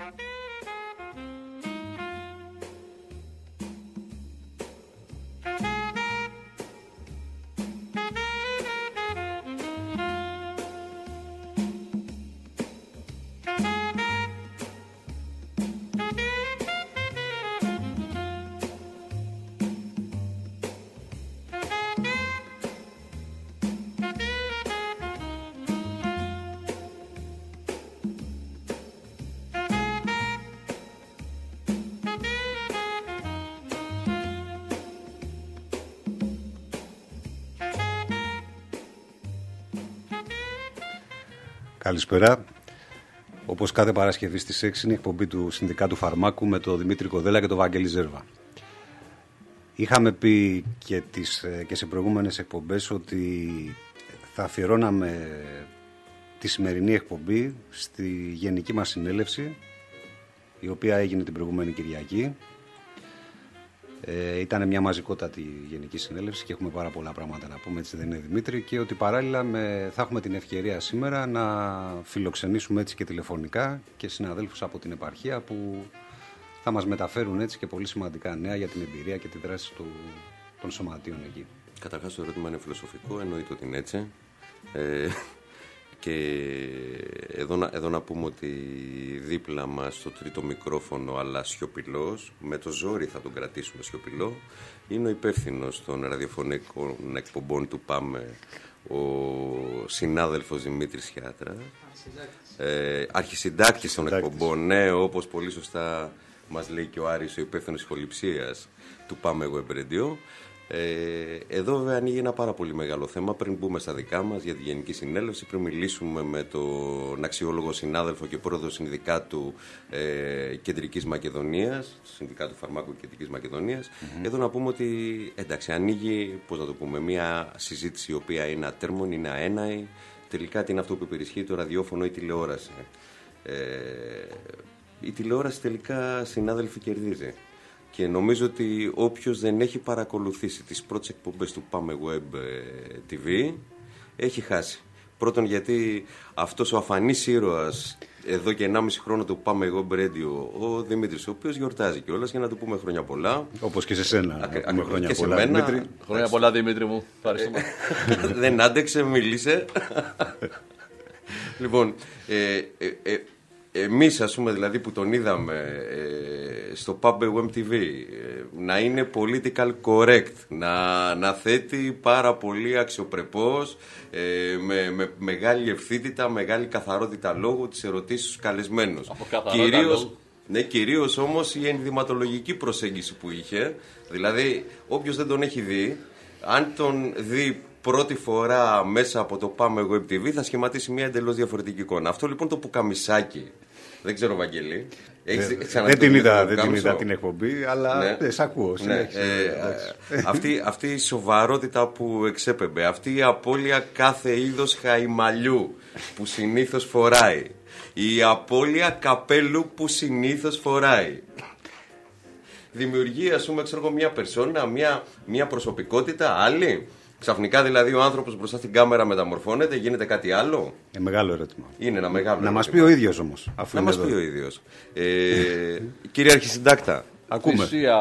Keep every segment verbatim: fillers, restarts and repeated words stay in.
Καλησπέρα. Όπως κάθε Παρασκευή στις έξι είναι η εκπομπή του Συνδικάτου Φαρμάκου με τον Δημήτρη Κοδέλα και τον Βαγγέλη Ζέρβα. Είχαμε πει και, τις, και σε προηγούμενες εκπομπές ότι θα αφιερώναμε τη σημερινή εκπομπή στη γενική μας συνέλευση, η οποία έγινε την προηγούμενη Κυριακή. Ε, ήταν μια μαζικότατη γενική συνέλευση και έχουμε πάρα πολλά πράγματα να πούμε, έτσι δεν είναι, Δημήτρη, και ότι παράλληλα με, θα έχουμε την ευκαιρία σήμερα να φιλοξενήσουμε έτσι και τηλεφωνικά και συναδέλφους από την επαρχία που θα μας μεταφέρουν έτσι και πολύ σημαντικά νέα για την εμπειρία και τη δράση του, των σωματείων εκεί. Καταρχάς το ερώτημα είναι φιλοσοφικό, εννοείται ότι είναι έτσι. Ε, και εδώ να, εδώ να πούμε ότι δίπλα μας στο τρίτο μικρόφωνο, αλλά σιωπηλός, με το ζόρι θα τον κρατήσουμε σιωπηλό, είναι ο υπεύθυνος των ραδιοφωνικών εκπομπών του ΠΑΜΕ, ο συνάδελφος Δημήτρης Χιάτρα, ε, αρχισυντάκτης των εκπομπών, ναι, όπως πολύ σωστά μας λέει και ο Άρης, ο υπεύθυνος ηχοληψίας του ΠΑΜΕ Web Radio. Ε, εδώ βέβαια ανοίγει ένα πάρα πολύ μεγάλο θέμα πριν μπούμε στα δικά μας για τη Γενική Συνέλευση, πριν μιλήσουμε με τον αξιόλογο συνάδελφο και πρόεδρο Συνδικάτου ε, Κεντρικής Μακεδονίας, του Συνδικάτου Φαρμάκου Κεντρικής Μακεδονίας. Mm-hmm. Εδώ να πούμε ότι εντάξει, ανοίγει, πώς να το πούμε, μια συζήτηση η οποία είναι ατέρμονη, είναι αέναη. Τελικά τι είναι αυτό που υπερισχύει, το ραδιόφωνο ή η τηλεόραση. Ε, η τηλεόραση τελικά, συνάδελφοι, κερδίζει. Και νομίζω ότι όποιος δεν έχει παρακολουθήσει τις πρώτες εκπομπές του ΠΑΜΕ Web τι βι έχει χάσει. Πρώτον γιατί αυτός ο αφανής ήρωας εδώ και ενάμιση χρόνο του ΠΑΜΕ Web Radio, ο Δημήτρης, ο οποίος γιορτάζει κιόλας, για να του πούμε χρόνια πολλά. Όπως και σε σένα. Ακ, πούμε χρόνια και πολλά, σε μένα. Δημήτρη. Χρόνια πολλά, Δημήτρη μου. Ευχαριστούμε. Δεν άντεξε, μίλησε. Λοιπόν, ε, ε, ε, εμείς, ας πούμε, δηλαδή που τον είδαμε ε, στο ΠΑΜΕ Web τι βι ε, να είναι political correct, να, να θέτει πάρα πολύ αξιοπρεπώς, ε, με, με μεγάλη ευθύτητα, μεγάλη καθαρότητα λόγου τις ερωτήσεις στους καλεσμένους. Κυρίως, ναι, κυρίως όμως η ενδυματολογική προσέγγιση που είχε, δηλαδή όποιος δεν τον έχει δει, αν τον δει πρώτη φορά μέσα από το ΠΑΜΕ Web τι βι θα σχηματίσει μια εντελώς διαφορετική εικόνα. Αυτό λοιπόν το πουκαμισάκι, δεν ξέρω, Βαγγέλη. Έχεις, δεν δεν την είδα, δεν την είδα την εκπομπή, αλλά ναι, ναι, σ' ακούω. Ναι. Ε, αυτή, αυτή η σοβαρότητα που εξέπεμπε, αυτή η απώλεια κάθε είδος χαϊμαλιού που συνήθως φοράει, η απώλεια καπέλου που συνήθως φοράει, δημιουργεί, ας πούμε, ξέρω, μια περσόνα, μια, μια προσωπικότητα άλλη. Ξαφνικά δηλαδή ο άνθρωπος μπροστά στην κάμερα μεταμορφώνεται, γίνεται κάτι άλλο. Ε, μεγάλο ερώτημα. Είναι ένα μεγάλο να ερώτημα. μας πει ο ίδιος όμως. Αφού να μας εδώ. πει ο ίδιος. Ε, κύριε Αρχισυντάκτα, ακούμε. Θυσία,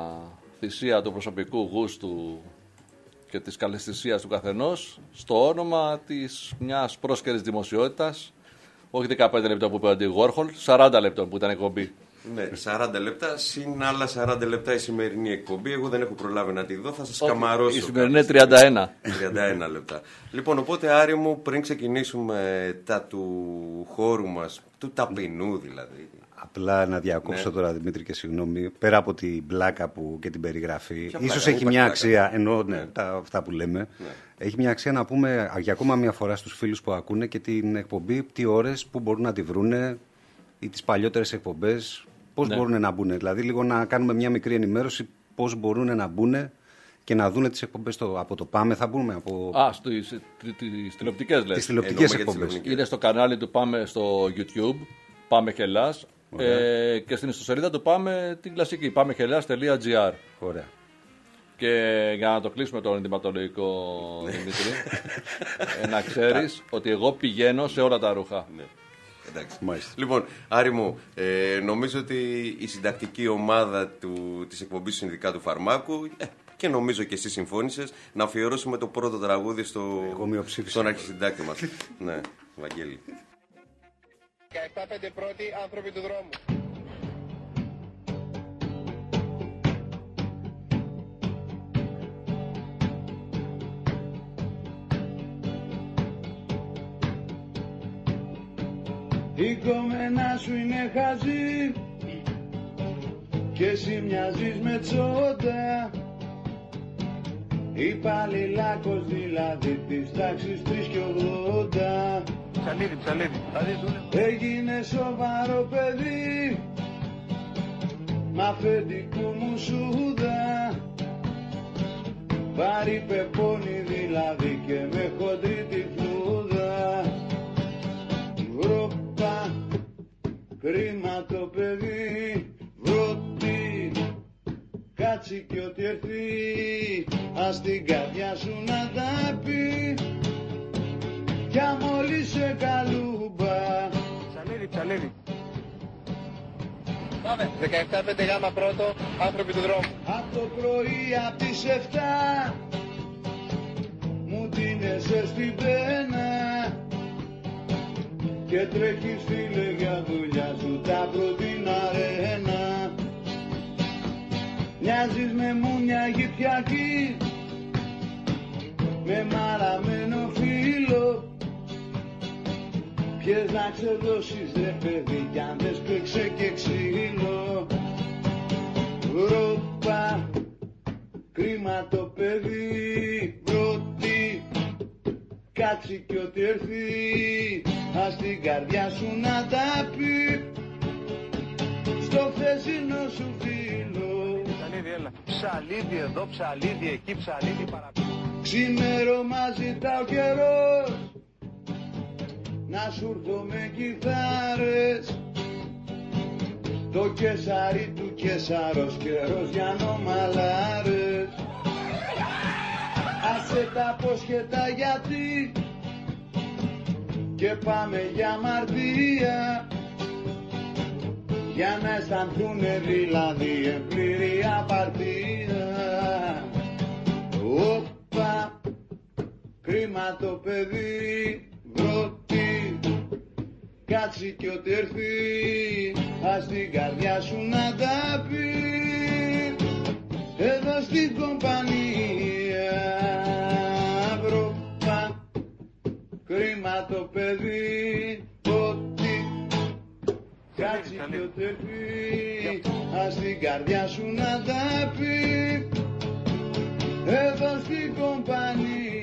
θυσία του προσωπικού γούστου και της καλεσθησίας του καθενός στο όνομα της μιας πρόσκαιρης δημοσιότητας. Όχι δεκαπέντε λεπτά που είπε ο Αντι Γουόρχολ, σαράντα λεπτών που ήταν εκπομπή. Ναι, σαράντα λεπτά, συν άλλα σαράντα λεπτά η σημερινή εκπομπή. Εγώ δεν έχω προλάβει να τη δω, θα σας καμαρώσω. Η σημερινή είναι τριάντα ένα. τριάντα ένα λεπτά. Λοιπόν, οπότε Άρη μου, πριν ξεκινήσουμε τα του χώρου μας, του ταπεινού δηλαδή. Απλά να διακόψω, ναι, τώρα, Δημήτρη, και συγγνώμη, πέρα από την πλάκα που και την περιγραφή, ποια ίσως πλάκα, έχει μια πλάκα. αξία, ενώ ναι, ναι. Τα, αυτά που λέμε, ναι. έχει μια αξία να πούμε για ακόμα μια φορά στους φίλους που ακούνε και την εκπομπή, τι ώρες που μπορούν να τη βρούνε ή τις παλιότερες εκπομπές. Πώς, ναι, μπορούν να μπουν, δηλαδή λίγο να κάνουμε μια μικρή ενημέρωση πώς μπορούν να μπουν και να δουν τις εκπομπές στο, από το ΠΑΜΕ. Θα μπούμε από... Α, στις τηλεοπτικές λες. Τις τηλεοπτικές εκπομπές. Είναι στο κανάλι του ΠΑΜΕ στο YouTube, ΠΑΜΕ Hellas, ε, και στην ιστοσελίδα του ΠΑΜΕ την κλασική, παμε hellas τελεία gr. Ωραία. Και για να το κλείσουμε το ενδυματολογικό, Δημήτρη, ε, να ξέρεις ότι εγώ πηγαίνω σε όλα τα ρούχα. Ναι. Εντάξει. Μάλιστα. Λοιπόν, Άρη μου, ε, νομίζω ότι η συντακτική ομάδα του, της εκπομπής Συνδικά του Φαρμάκου ε, και νομίζω και εσύ συμφώνησες να αφιερώσουμε το πρώτο τραγούδι στο, στον αρχισυντάκτη μας. Ναι, Βαγγέλη. δεκαεπτά πέντε πρώτοι άνθρωποι του δρόμου. Η κομμένα σου είναι χαζή και εσύ μοιάζεις με τσόντα. Υπαλληλάκος δηλαδή της τάξης τρεις και ογδόντα. Ψαλίδι, ψαλίδι. Έγινε σοβαρό παιδί μ' αφεντικού μου σούδα. Πάρει πεπόνι δηλαδή και με χοντρή τη φλούδα. Βρόπα, κρίμα το παιδί, βρότη, κάτσει κι ό,τι έρθει, ας την καρδιά σου να τα πει, κι αμόλυσε σε καλούμπα. Ψαλίδι, ψαλίδι. Πάμε. δεκαεπτά πέντε γάμα πρώτο, άνθρωποι του δρόμου. Απ' το πρωί απ' τις εφτά μου τίνεσαι στην πένα και τρέχεις φίλε για δουλειά σου τα πρώτην αρένα. Μοιάζεις με μουνιά γυπιακή με μαραμένο φύλλο. Πιες να ξεδώσεις ρε παιδί κι αν δεν σπέξε και ξύλο. Βρόπα, κρίμα το παιδί, βρότη, κάτσει κι ό,τι έρθει, ας την καρδιά σου να τα πει, στο χθεσινό σου φίλο. Ψαλίδι, έλα. Ψαλίδι εδώ, ψαλίδι εκεί, ψαλίδι παραπάνω. Ξημέρωμα ζητά ο καιρός να σου έρθω με κιθάρες. Το κεσάρι του κεσάρος καιρός για νομαλάρες. Άσε τα ποσχετά γιατί και πάμε για αμαρτία, για να αισθανθούνε δηλαδή εν πλήρη απαρτία. Όπα, κρίμα το παιδί, βρότη, κάτσει κι ό,τι έρθει, ας την καρδιά σου να τα πει, εδώ στην κομπανία. Βρόπα, κρίμα το παιδί, βρότη, κάτσει κι ό,τι έρθει, ας την καρδιά σου να τα πει, εδώ στην κομπανία.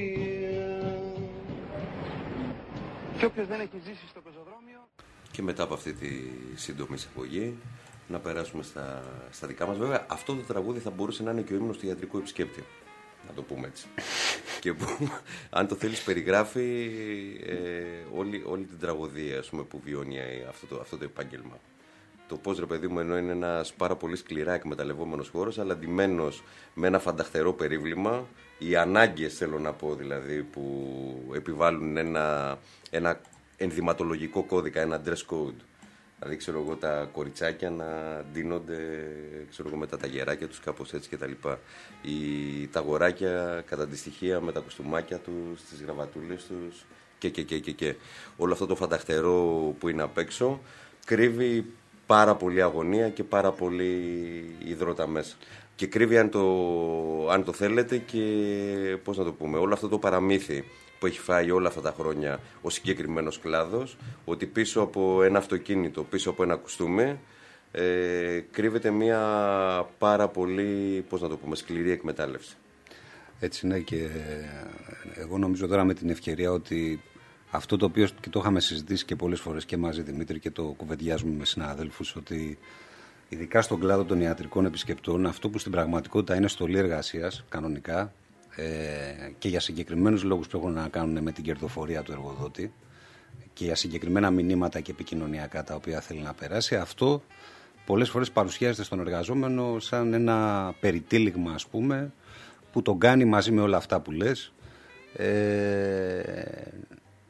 Και όποιος δεν έχει ζήσει στο πεζοδρόμιο. Και μετά από αυτή τη σύντομη εισαγωγή να περάσουμε στα, στα δικά μας. Βέβαια αυτό το τραγούδι θα μπορούσε να είναι και ο ύμνος του ιατρικού επισκέπτη, να το πούμε έτσι. Και που, αν το θέλεις, περιγράφει ε, όλη, όλη την τραγωδία, ας πούμε, που βιώνει αυτό το, αυτό το επάγγελμα. Το πώς, ρε παιδί μου, ενώ είναι ένας πάρα πολύ σκληρά εκμεταλλευόμενος χώρος, αλλά ντυμένος με ένα φανταχτερό περίβλημα, οι ανάγκες, θέλω να πω, δηλαδή, που επιβάλλουν ένα, ένα ενδυματολογικό κώδικα, ένα dress code. Δηλαδή, ξέρω εγώ, τα κοριτσάκια να ντύνονται, ξέρω εγώ, με τα ταγεράκια τους, κάπως έτσι κτλ. Οι, τα αγοράκια κατά τη στοιχεία με τα κοστούμάκια τους, τις γραβατούλες τους και, και, και, και, και. Όλο αυτό το φανταχτερό που είναι απ' έξω κρύβει πάρα πολύ αγωνία και πάρα πολύ υδρότα μέσα. Και κρύβει, αν το, αν το θέλετε, και πώς να το πούμε, όλο αυτό το παραμύθι που έχει φάει όλα αυτά τα χρόνια ο συγκεκριμένος κλάδος, ότι πίσω από ένα αυτοκίνητο, πίσω από ένα κουστούμι, ε, κρύβεται μια πάρα πολύ, πώς να το πούμε, σκληρή εκμετάλλευση. Έτσι είναι, και εγώ νομίζω τώρα με την ευκαιρία ότι αυτό το οποίο και το είχαμε συζητήσει και πολλές φορές και μαζί, Δημήτρη, και το κουβεντιάζουμε με συναδέλφους, ότι ειδικά στον κλάδο των ιατρικών επισκεπτών, αυτό που στην πραγματικότητα είναι στολή εργασίας κανονικά, ε, και για συγκεκριμένους λόγους που έχουν να κάνουν με την κερδοφορία του εργοδότη και για συγκεκριμένα μηνύματα και επικοινωνιακά τα οποία θέλει να περάσει, αυτό πολλές φορές παρουσιάζεται στον εργαζόμενο σαν ένα περιτύλιγμα, ας πούμε, που τον κάνει μαζί με όλα αυτά που λες, ε,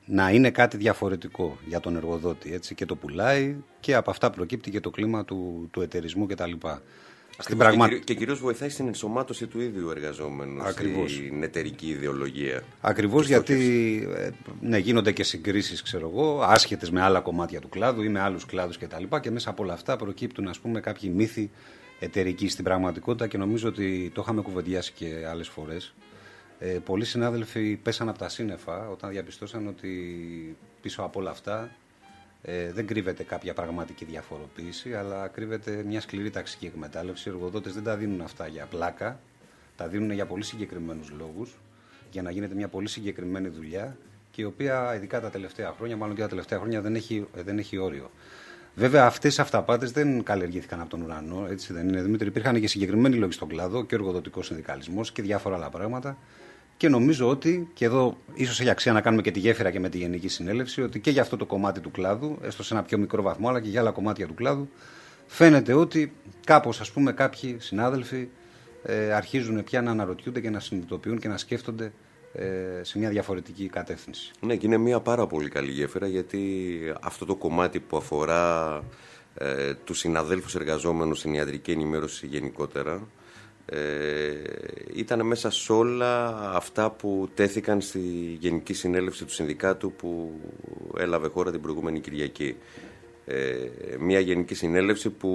να είναι κάτι διαφορετικό για τον εργοδότη, έτσι, και το πουλάει και από αυτά προκύπτει και το κλίμα του, του εταιρισμού κτλ. Στην πραγμα... Και, και κυρίως βοηθάει στην ενσωμάτωση του ίδιου εργαζόμενου. Ακριβώς. Στην εταιρική ιδεολογία. Ακριβώς, γιατί ναι, γίνονται και συγκρίσεις, ξέρω εγώ, άσχετες με άλλα κομμάτια του κλάδου ή με άλλους κλάδους κτλ. Και, και μέσα από όλα αυτά προκύπτουν, ας πούμε, κάποιοι μύθοι εταιρικοί στην πραγματικότητα, και νομίζω ότι το είχαμε κουβεντιάσει και άλλες φορές. Ε, πολλοί συνάδελφοι πέσαν από τα σύννεφα όταν διαπιστώσαν ότι πίσω από όλα αυτά ε, δεν κρύβεται κάποια πραγματική διαφοροποίηση, αλλά κρύβεται μια σκληρή ταξική εκμετάλλευση. Οι εργοδότες δεν τα δίνουν αυτά για πλάκα, τα δίνουν για πολύ συγκεκριμένους λόγους, για να γίνεται μια πολύ συγκεκριμένη δουλειά, και η οποία ειδικά τα τελευταία χρόνια, μάλλον και τα τελευταία χρόνια, δεν έχει, δεν έχει όριο. Βέβαια, αυτές οι αυταπάτες δεν καλλιεργήθηκαν από τον ουρανό, έτσι δεν είναι, Δημήτρη? Υπήρχαν και συγκεκριμένοι λόγοι στον κλάδο, και ο εργοδοτικός συνδικαλισμός και διάφορα άλλα πράγματα. Και νομίζω ότι, και εδώ ίσως έχει αξία να κάνουμε και τη γέφυρα και με τη Γενική Συνέλευση, ότι και για αυτό το κομμάτι του κλάδου, έστω σε ένα πιο μικρό βαθμό, αλλά και για άλλα κομμάτια του κλάδου, φαίνεται ότι κάπως, ας πούμε, κάποιοι συνάδελφοι ε, αρχίζουν πια να αναρωτιούνται και να συνειδητοποιούν και να σκέφτονται ε, σε μια διαφορετική κατεύθυνση. Ναι, και είναι μια πάρα πολύ καλή γέφυρα, γιατί αυτό το κομμάτι που αφορά ε, τους συναδέλφους εργαζόμενους στην ιατρική ενημέρωση γενικότερα, Ε, ήταν μέσα σε όλα αυτά που τέθηκαν στη Γενική Συνέλευση του Συνδικάτου που έλαβε χώρα την προηγούμενη Κυριακή. Ε, μια Γενική Συνέλευση που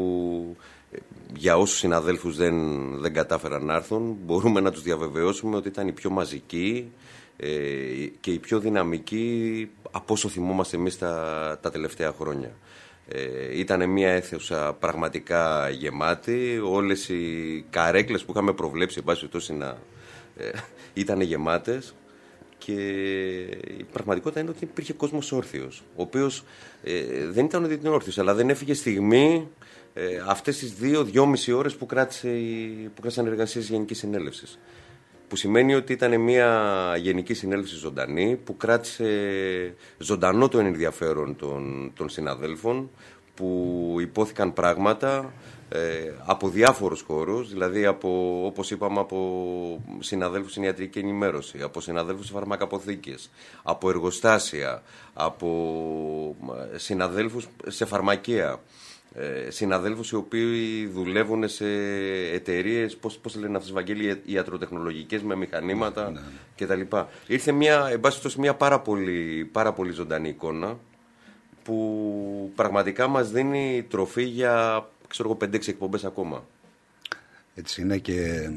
για όσους συναδέλφους δεν, δεν κατάφεραν να έρθουν, μπορούμε να τους διαβεβαιώσουμε ότι ήταν η πιο μαζική ε, και η πιο δυναμική από όσο θυμόμαστε εμείς τα, τα τελευταία χρόνια. Ε, ήταν μια αίθουσα πραγματικά γεμάτη. Όλες οι καρέκλες που είχαμε προβλέψει, εν πάση περιπτώσει, να ε, ήταν γεμάτες. Και η πραγματικότητα είναι ότι υπήρχε κόσμος όρθιος, ο οποίος ε, δεν ήταν ότι ήταν όρθιος, αλλά δεν έφυγε στιγμή ε, αυτές τις δύο, δυόμιση ώρες που, κράτησε, που κράτησαν εργασίες της Γενικής Συνέλευσης. Που σημαίνει ότι ήταν μια Γενική Συνέλευση ζωντανή, που κράτησε ζωντανό το ενδιαφέρον των, των συναδέλφων, που υπόθηκαν πράγματα ε, από διάφορους χώρους, δηλαδή από, όπως είπαμε, από συναδέλφους στην ιατρική ενημέρωση, από συναδέλφους σε φαρμακαποθήκες, από εργοστάσια, από συναδέλφους σε φαρμακεία. Ε, συναδέλφους οι οποίοι δουλεύουν σε εταιρείες, πώς, πώς λένε αυτές, Βαγγέλη, ιατροτεχνολογικές με μηχανήματα, ναι, κτλ. Ήρθε μια, εν πάση περιπτώσει, μια πάρα πολύ, πάρα πολύ ζωντανή εικόνα, που πραγματικά μας δίνει τροφή για, ξέρω εγώ, πέντε έξι εκπομπές ακόμα. Έτσι είναι, και ε,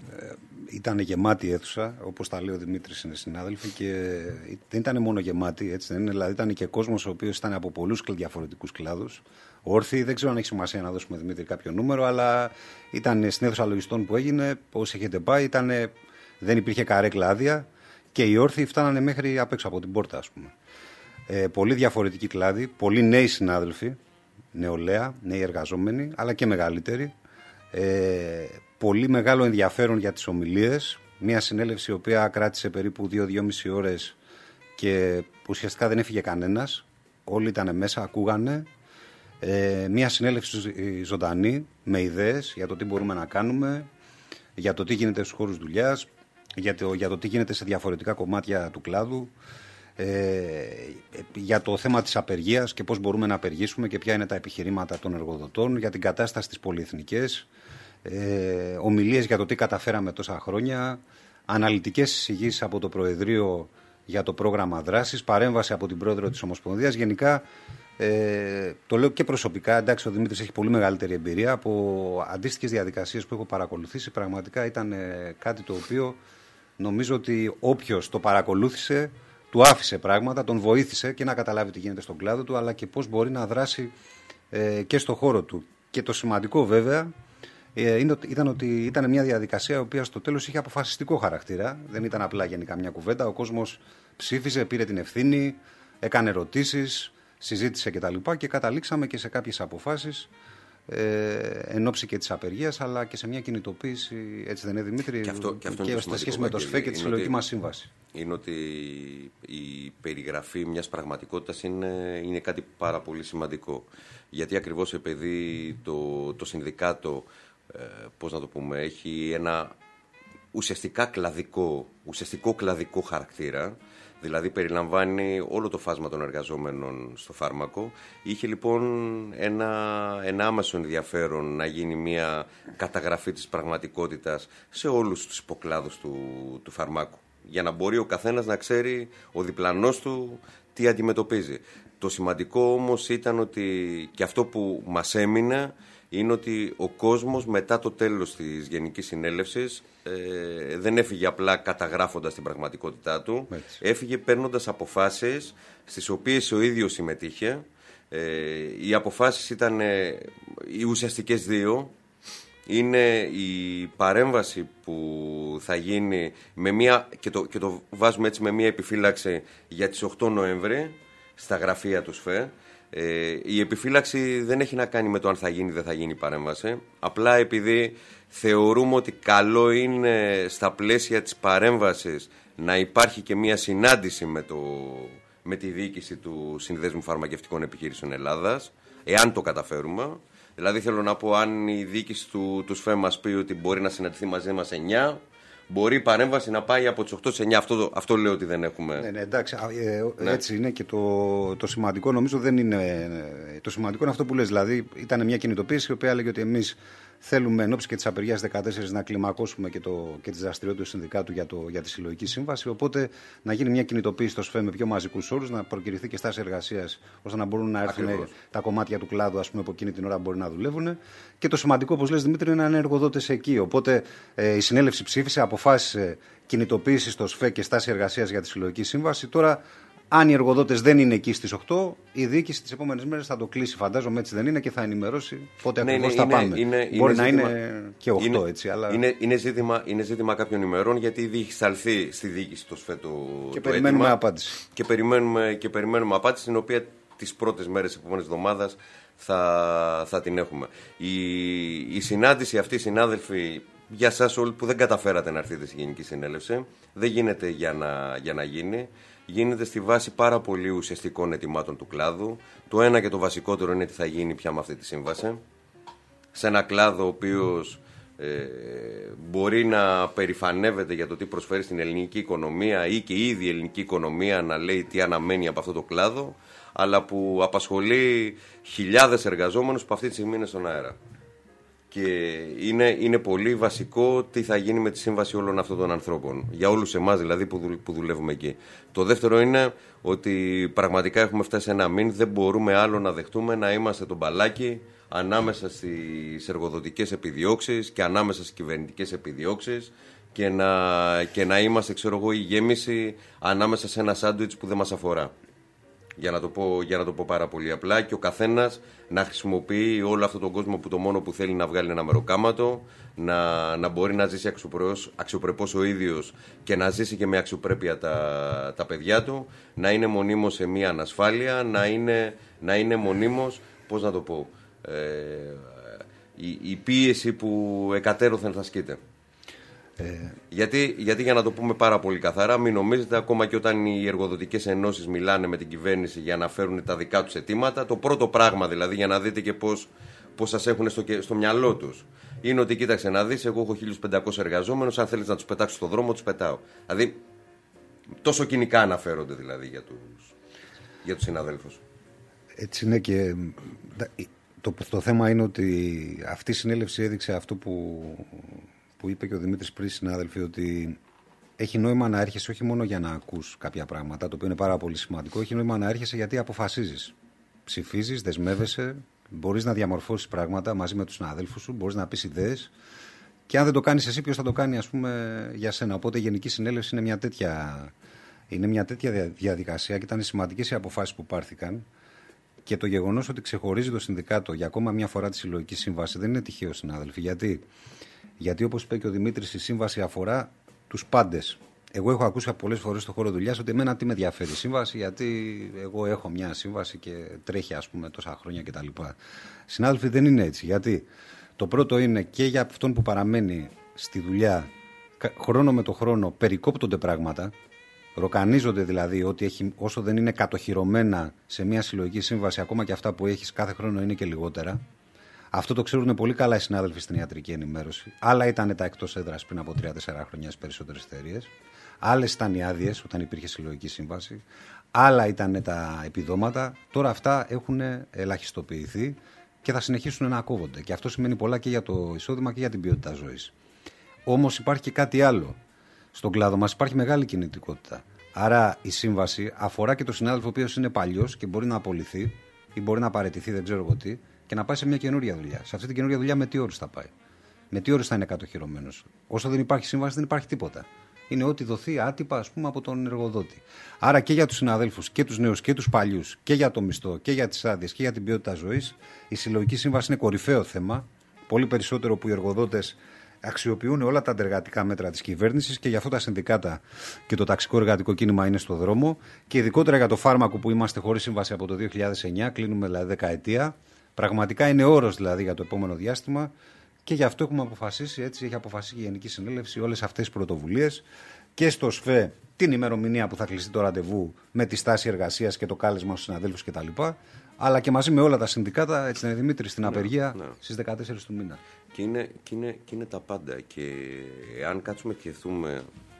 ήταν γεμάτη η αίθουσα, όπως τα λέει ο Δημήτρης, είναι συνάδελφοι, και δεν ήταν μόνο γεμάτη, έτσι δεν είναι, δηλαδή ήταν και κόσμος ο οποίος ήταν από πολλούς διαφορετικούς κλάδους. Όρθιοι, δεν ξέρω αν έχει σημασία να δώσουμε, Δημήτρη, κάποιο νούμερο, αλλά ήταν στην αίθουσα λογιστών που έγινε, όσοι έχετε πάει, ήταν, δεν υπήρχε καρέκλα άδεια, και οι όρθιοι φτάνανε μέχρι απ' έξω από την πόρτα, ας πούμε. Ε, πολύ διαφορετικοί κλάδοι, πολλοί νέοι συνάδελφοι, νεολαία, νέοι εργαζόμενοι, αλλά και μεγαλύτεροι. Ε, πολύ μεγάλο ενδιαφέρον για τις ομιλίες. Μια συνέλευση η οποία κράτησε περίπου δύο με δυόμιση ώρες και ουσιαστικά δεν έφυγε κανένας. Όλοι ήταν μέσα, ακούγανε. Ε, μια συνέλευση ζωντανή, με ιδέες για το τι μπορούμε να κάνουμε, για το τι γίνεται στους χώρους δουλειάς, για το, για το τι γίνεται σε διαφορετικά κομμάτια του κλάδου. Ε, για το θέμα της απεργίας και πώς μπορούμε να απεργήσουμε και ποια είναι τα επιχειρήματα των εργοδοτών, για την κατάσταση της πολυεθνικές, ε, ομιλίες για το τι καταφέραμε τόσα χρόνια, αναλυτικές εισηγήσεις από το Προεδρείο για το πρόγραμμα δράσης, παρέμβαση από την Πρόεδρο της Ομοσπονδίας. Γενικά, ε, το λέω και προσωπικά, εντάξει, ο Δημήτρης έχει πολύ μεγαλύτερη εμπειρία από αντίστοιχες διαδικασίες που έχω παρακολουθήσει. Πραγματικά ήταν ε, κάτι το οποίο νομίζω ότι όποιος το παρακολούθησε του άφησε πράγματα, τον βοήθησε και να καταλάβει τι γίνεται στον κλάδο του, αλλά και πώς μπορεί να δράσει ε, και στον χώρο του. Και το σημαντικό βέβαια ε, είναι, ήταν ότι ήταν μια διαδικασία η οποία στο τέλος είχε αποφασιστικό χαρακτήρα. Δεν ήταν απλά γενικά μια κουβέντα. Ο κόσμος ψήφιζε, πήρε την ευθύνη, έκανε ερωτήσεις, συζήτησε κτλ. Και, και καταλήξαμε και σε κάποιες αποφάσεις ε, εν ώψη και της απεργίας, αλλά και σε μια κινητοποίηση, έτσι δεν είναι, Δημήτρη, και, αυτό, και, αυτό και σε σχέση με το ΣΦΕ και τη συλλογική μας σύμβαση. Είναι ότι η περιγραφή μιας πραγματικότητας είναι, είναι κάτι πάρα πολύ σημαντικό. Γιατί ακριβώς επειδή το, το συνδικάτο, ε, πώς να το πούμε, έχει ένα ουσιαστικά κλαδικό, ουσιαστικό κλαδικό χαρακτήρα, Δηλαδή περιλαμβάνει όλο το φάσμα των εργαζόμενων στο φάρμακο. Είχε λοιπόν ένα, ένα άμεσο ενδιαφέρον να γίνει μια καταγραφή της πραγματικότητας σε όλους τους υποκλάδους του, του φαρμάκου. Για να μπορεί ο καθένας να ξέρει, ο διπλανός του, τι αντιμετωπίζει. Το σημαντικό όμως ήταν ότι, και αυτό που μας έμεινε, είναι ότι ο κόσμος μετά το τέλος της Γενικής Συνέλευσης ε, δεν έφυγε απλά καταγράφοντας την πραγματικότητά του, έτσι. Έφυγε παίρνοντας αποφάσεις στις οποίες ο ίδιος συμμετείχε. Ε, οι αποφάσεις ήταν ε, οι ουσιαστικές δύο. Είναι η παρέμβαση που θα γίνει με μια, και, το, και το βάζουμε έτσι με μια επιφύλαξη για τις οκτώ Νοέμβρη στα γραφεία του ΣΦΕ. Ε, η επιφύλαξη δεν έχει να κάνει με το αν θα γίνει ή δεν θα γίνει η παρέμβαση. Απλά επειδή θεωρούμε ότι καλό είναι στα πλαίσια της παρέμβασης να υπάρχει και μια συνάντηση με, το, με τη διοίκηση του Συνδέσμου Φαρμακευτικών Επιχειρήσεων Ελλάδας, εάν το καταφέρουμε. Δηλαδή θέλω να πω, αν η διοίκηση του, του ΣΦΕ μας πει ότι μπορεί να συναντηθεί μαζί μας εννιά, μπορεί η παρέμβαση να πάει από τις οκτώ στις εννιά. Αυτό, αυτό λέω ότι δεν έχουμε. Ναι, ναι, εντάξει, ε, ναι. Έτσι είναι και το, το σημαντικό νομίζω δεν είναι. Το σημαντικό είναι αυτό που λες. Δηλαδή ήταν μια κινητοποίηση η οποία έλεγε ότι εμείς θέλουμε εν ώψη και της απεργίας δεκατέσσερις να κλιμακώσουμε και, το, και τις δραστηριότητες του συνδικάτου για, το, για τη συλλογική σύμβαση. Οπότε να γίνει μια κινητοποίηση στο ΣΦΕ με πιο μαζικούς όρους, να προκηρυθεί και στάση εργασίας ώστε να μπορούν να έρθουν Ακριβώς. τα κομμάτια του κλάδου, ας πούμε, που εκείνη την ώρα μπορεί να δουλεύουν. Και το σημαντικό, όπως λες Δημήτρη, είναι να είναι εργοδότες εκεί. Οπότε ε, η συνέλευση ψήφισε, αποφάσισε κινητοποίηση στο ΣΦΕ και στάση εργασίας για τη συλλογική σύμβαση. Τώρα, αν οι εργοδότες δεν είναι εκεί στις οκτώ, η διοίκηση τις επόμενες μέρες θα το κλείσει. Φαντάζομαι έτσι δεν είναι και θα ενημερώσει πότε ναι, ακριβώς θα πάμε. Είναι, Μπορεί είναι να ζήτημα, είναι και οκτώ είναι, έτσι. Αλλά... Είναι, είναι, ζήτημα, είναι ζήτημα κάποιων ημερών, γιατί ήδη έχει σταλθεί στη διοίκηση το ΣΦΕ το, και το περιμένουμε έτοιμα, απάντηση. Και περιμένουμε, και περιμένουμε απάντηση, την οποία τις πρώτες μέρες της επόμενης εβδομάδας θα, θα την έχουμε. Η, η συνάντηση αυτή, συνάδελφοι, για εσάς όλοι που δεν καταφέρατε να έρθετε στη Γενική Συνέλευση, δεν γίνεται για να, για να γίνει. Γίνεται στη βάση πάρα πολύ ουσιαστικών αιτημάτων του κλάδου. Το ένα και το βασικότερο είναι τι θα γίνει πια με αυτή τη σύμβαση. Σε ένα κλάδο ο οποίος ε, μπορεί να περηφανεύεται για το τι προσφέρει στην ελληνική οικονομία ή και ήδη η ελληνική οικονομία να λέει τι αναμένει από αυτό το κλάδο, αλλά που απασχολεί χιλιάδες εργαζόμενους που αυτή τη στιγμή είναι στον αέρα. Και είναι, είναι πολύ βασικό τι θα γίνει με τη σύμβαση όλων αυτών των ανθρώπων. Για όλους εμάς δηλαδή που, δουλ, που δουλεύουμε εκεί. Το δεύτερο είναι ότι πραγματικά έχουμε φτάσει σε ένα μήν. Δεν μπορούμε άλλο να δεχτούμε να είμαστε το μπαλάκι ανάμεσα στις εργοδοτικές επιδιώξεις και ανάμεσα στις κυβερνητικές επιδιώξεις και να, και να είμαστε, ξέρω εγώ, η γέμιση ανάμεσα σε ένα σάντουιτς που δεν μας αφορά. Για να, το πω, για να το πω πάρα πολύ απλά, και ο καθένας να χρησιμοποιεί όλο αυτόν τον κόσμο που το μόνο που θέλει να βγάλει ένα μεροκάματο, να, να μπορεί να ζήσει αξιοπρεπώς, αξιοπρεπώς ο ίδιος και να ζήσει και με αξιοπρέπεια τα, τα παιδιά του, να είναι μονίμως σε μια ανασφάλεια, να είναι, να είναι μονίμως, πώς να το πω, ε, η, η πίεση που εκατέρωθεν θα ασκείται. Ε... Γιατί, γιατί για να το πούμε πάρα πολύ καθαρά, μην νομίζετε, ακόμα και όταν οι εργοδοτικές ενώσεις μιλάνε με την κυβέρνηση για να φέρουν τα δικά τους αιτήματα, το πρώτο πράγμα δηλαδή, για να δείτε και πώς, πώς σας έχουν στο, στο μυαλό τους, είναι ότι κοίταξε να δεις, εγώ έχω χίλιους πεντακόσιους εργαζόμενους, αν θέλεις να τους πετάξω στον δρόμο, τους πετάω. Δηλαδή, τόσο κοινικά αναφέρονται δηλαδή για τους, για τους συναδέλφους. Έτσι είναι και το, το θέμα είναι ότι αυτή η συνέλευση έδειξε αυτό που... που είπε και ο Δημήτρης πριν, συνάδελφοι, ότι έχει νόημα να έρχεσαι όχι μόνο για να ακούς κάποια πράγματα, το οποίο είναι πάρα πολύ σημαντικό, έχει νόημα να έρχεσαι γιατί αποφασίζεις. Ψηφίζεις, δεσμεύεσαι, μπορείς να διαμορφώσεις πράγματα μαζί με τους συναδέλφους σου, μπορείς να πεις ιδέες, και αν δεν το κάνεις εσύ, ποιος θα το κάνει, ας πούμε, για σένα. Οπότε η Γενική Συνέλευση είναι μια τέτοια, είναι μια τέτοια διαδικασία και ήταν σημαντικές οι αποφάσεις που πάρθηκαν. Και το γεγονός ότι ξεχωρίζει το συνδικάτο για ακόμα μια φορά τη συλλογική σύμβαση δεν είναι τυχαίο, συνάδελφοι. Γιατί, γιατί όπως είπε και ο Δημήτρης, η σύμβαση αφορά τους πάντες. Εγώ έχω ακούσει πολλές φορές στον χώρο δουλειάς ότι εμένα τι με ενδιαφέρει η σύμβαση, γιατί εγώ έχω μια σύμβαση και τρέχει, ας πούμε, τόσα χρόνια κτλ. Συνάδελφοι, δεν είναι έτσι. Γιατί το πρώτο είναι και για αυτόν που παραμένει στη δουλειά, χρόνο με το χρόνο περικόπτονται πράγματα. Ροκανίζονται δηλαδή ότι έχει, όσο δεν είναι κατοχυρωμένα σε μια συλλογική σύμβαση, ακόμα και αυτά που έχεις κάθε χρόνο είναι και λιγότερα. Αυτό το ξέρουν πολύ καλά οι συνάδελφοι στην ιατρική ενημέρωση. Άλλα ήταν τα εκτός έδρας πριν από τρία τέσσερα χρόνια στις περισσότερες εταιρείες. Άλλες ήταν οι άδειες όταν υπήρχε συλλογική σύμβαση. Άλλα ήταν τα επιδόματα. Τώρα αυτά έχουν ελαχιστοποιηθεί και θα συνεχίσουν να κόβονται. Και αυτό σημαίνει πολλά και για το εισόδημα και για την ποιότητα ζωής. Όμως υπάρχει και κάτι άλλο. Στον κλάδο μας υπάρχει μεγάλη κινητικότητα. Άρα η σύμβαση αφορά και τον συνάδελφο ο οποίος είναι παλιός και μπορεί να απολυθεί ή μπορεί να παραιτηθεί, δεν ξέρω εγώ τι, και να πάει σε μια καινούρια δουλειά. Σε αυτή την καινούρια δουλειά με τι όρους θα πάει. Με τι όρους θα είναι κατοχυρωμένος. Όσο δεν υπάρχει σύμβαση, δεν υπάρχει τίποτα. Είναι ό,τι δοθεί άτυπα, ας πούμε, από τον εργοδότη. Άρα και για τους συναδέλφους και τους νέους και τους παλιούς και για το μισθό και για τις άδειες και για την ποιότητα ζωής, η συλλογική σύμβαση είναι κορυφαίο θέμα. Πολύ περισσότερο που οι εργοδότες αξιοποιούν όλα τα αντεργατικά μέτρα της κυβέρνησης και γι' αυτό τα συνδικάτα και το ταξικό εργατικό κίνημα είναι στο δρόμο. Και ειδικότερα για το φάρμακο που είμαστε χωρίς σύμβαση από το δύο χιλιάδες εννιά, κλείνουμε δηλαδή δεκαετία. Πραγματικά είναι όρος δηλαδή για το επόμενο διάστημα. Και γι' αυτό έχουμε αποφασίσει, έτσι έχει αποφασίσει η Γενική Συνέλευση, όλες αυτές τις πρωτοβουλίες και στο ΣΦΕ την ημερομηνία που θα κλειστεί το ραντεβού με τη στάση εργασίας και το κάλεσμα στους συναδέλφους κτλ. Αλλά και μαζί με όλα τα συνδικάτα, έτσι είναι Δημήτρη, στην ναι, απεργία ναι. στις δεκατέσσερις του μήνα. Και είναι, και, είναι, και είναι τα πάντα. Και αν κάτσουμε και σκεφτούμε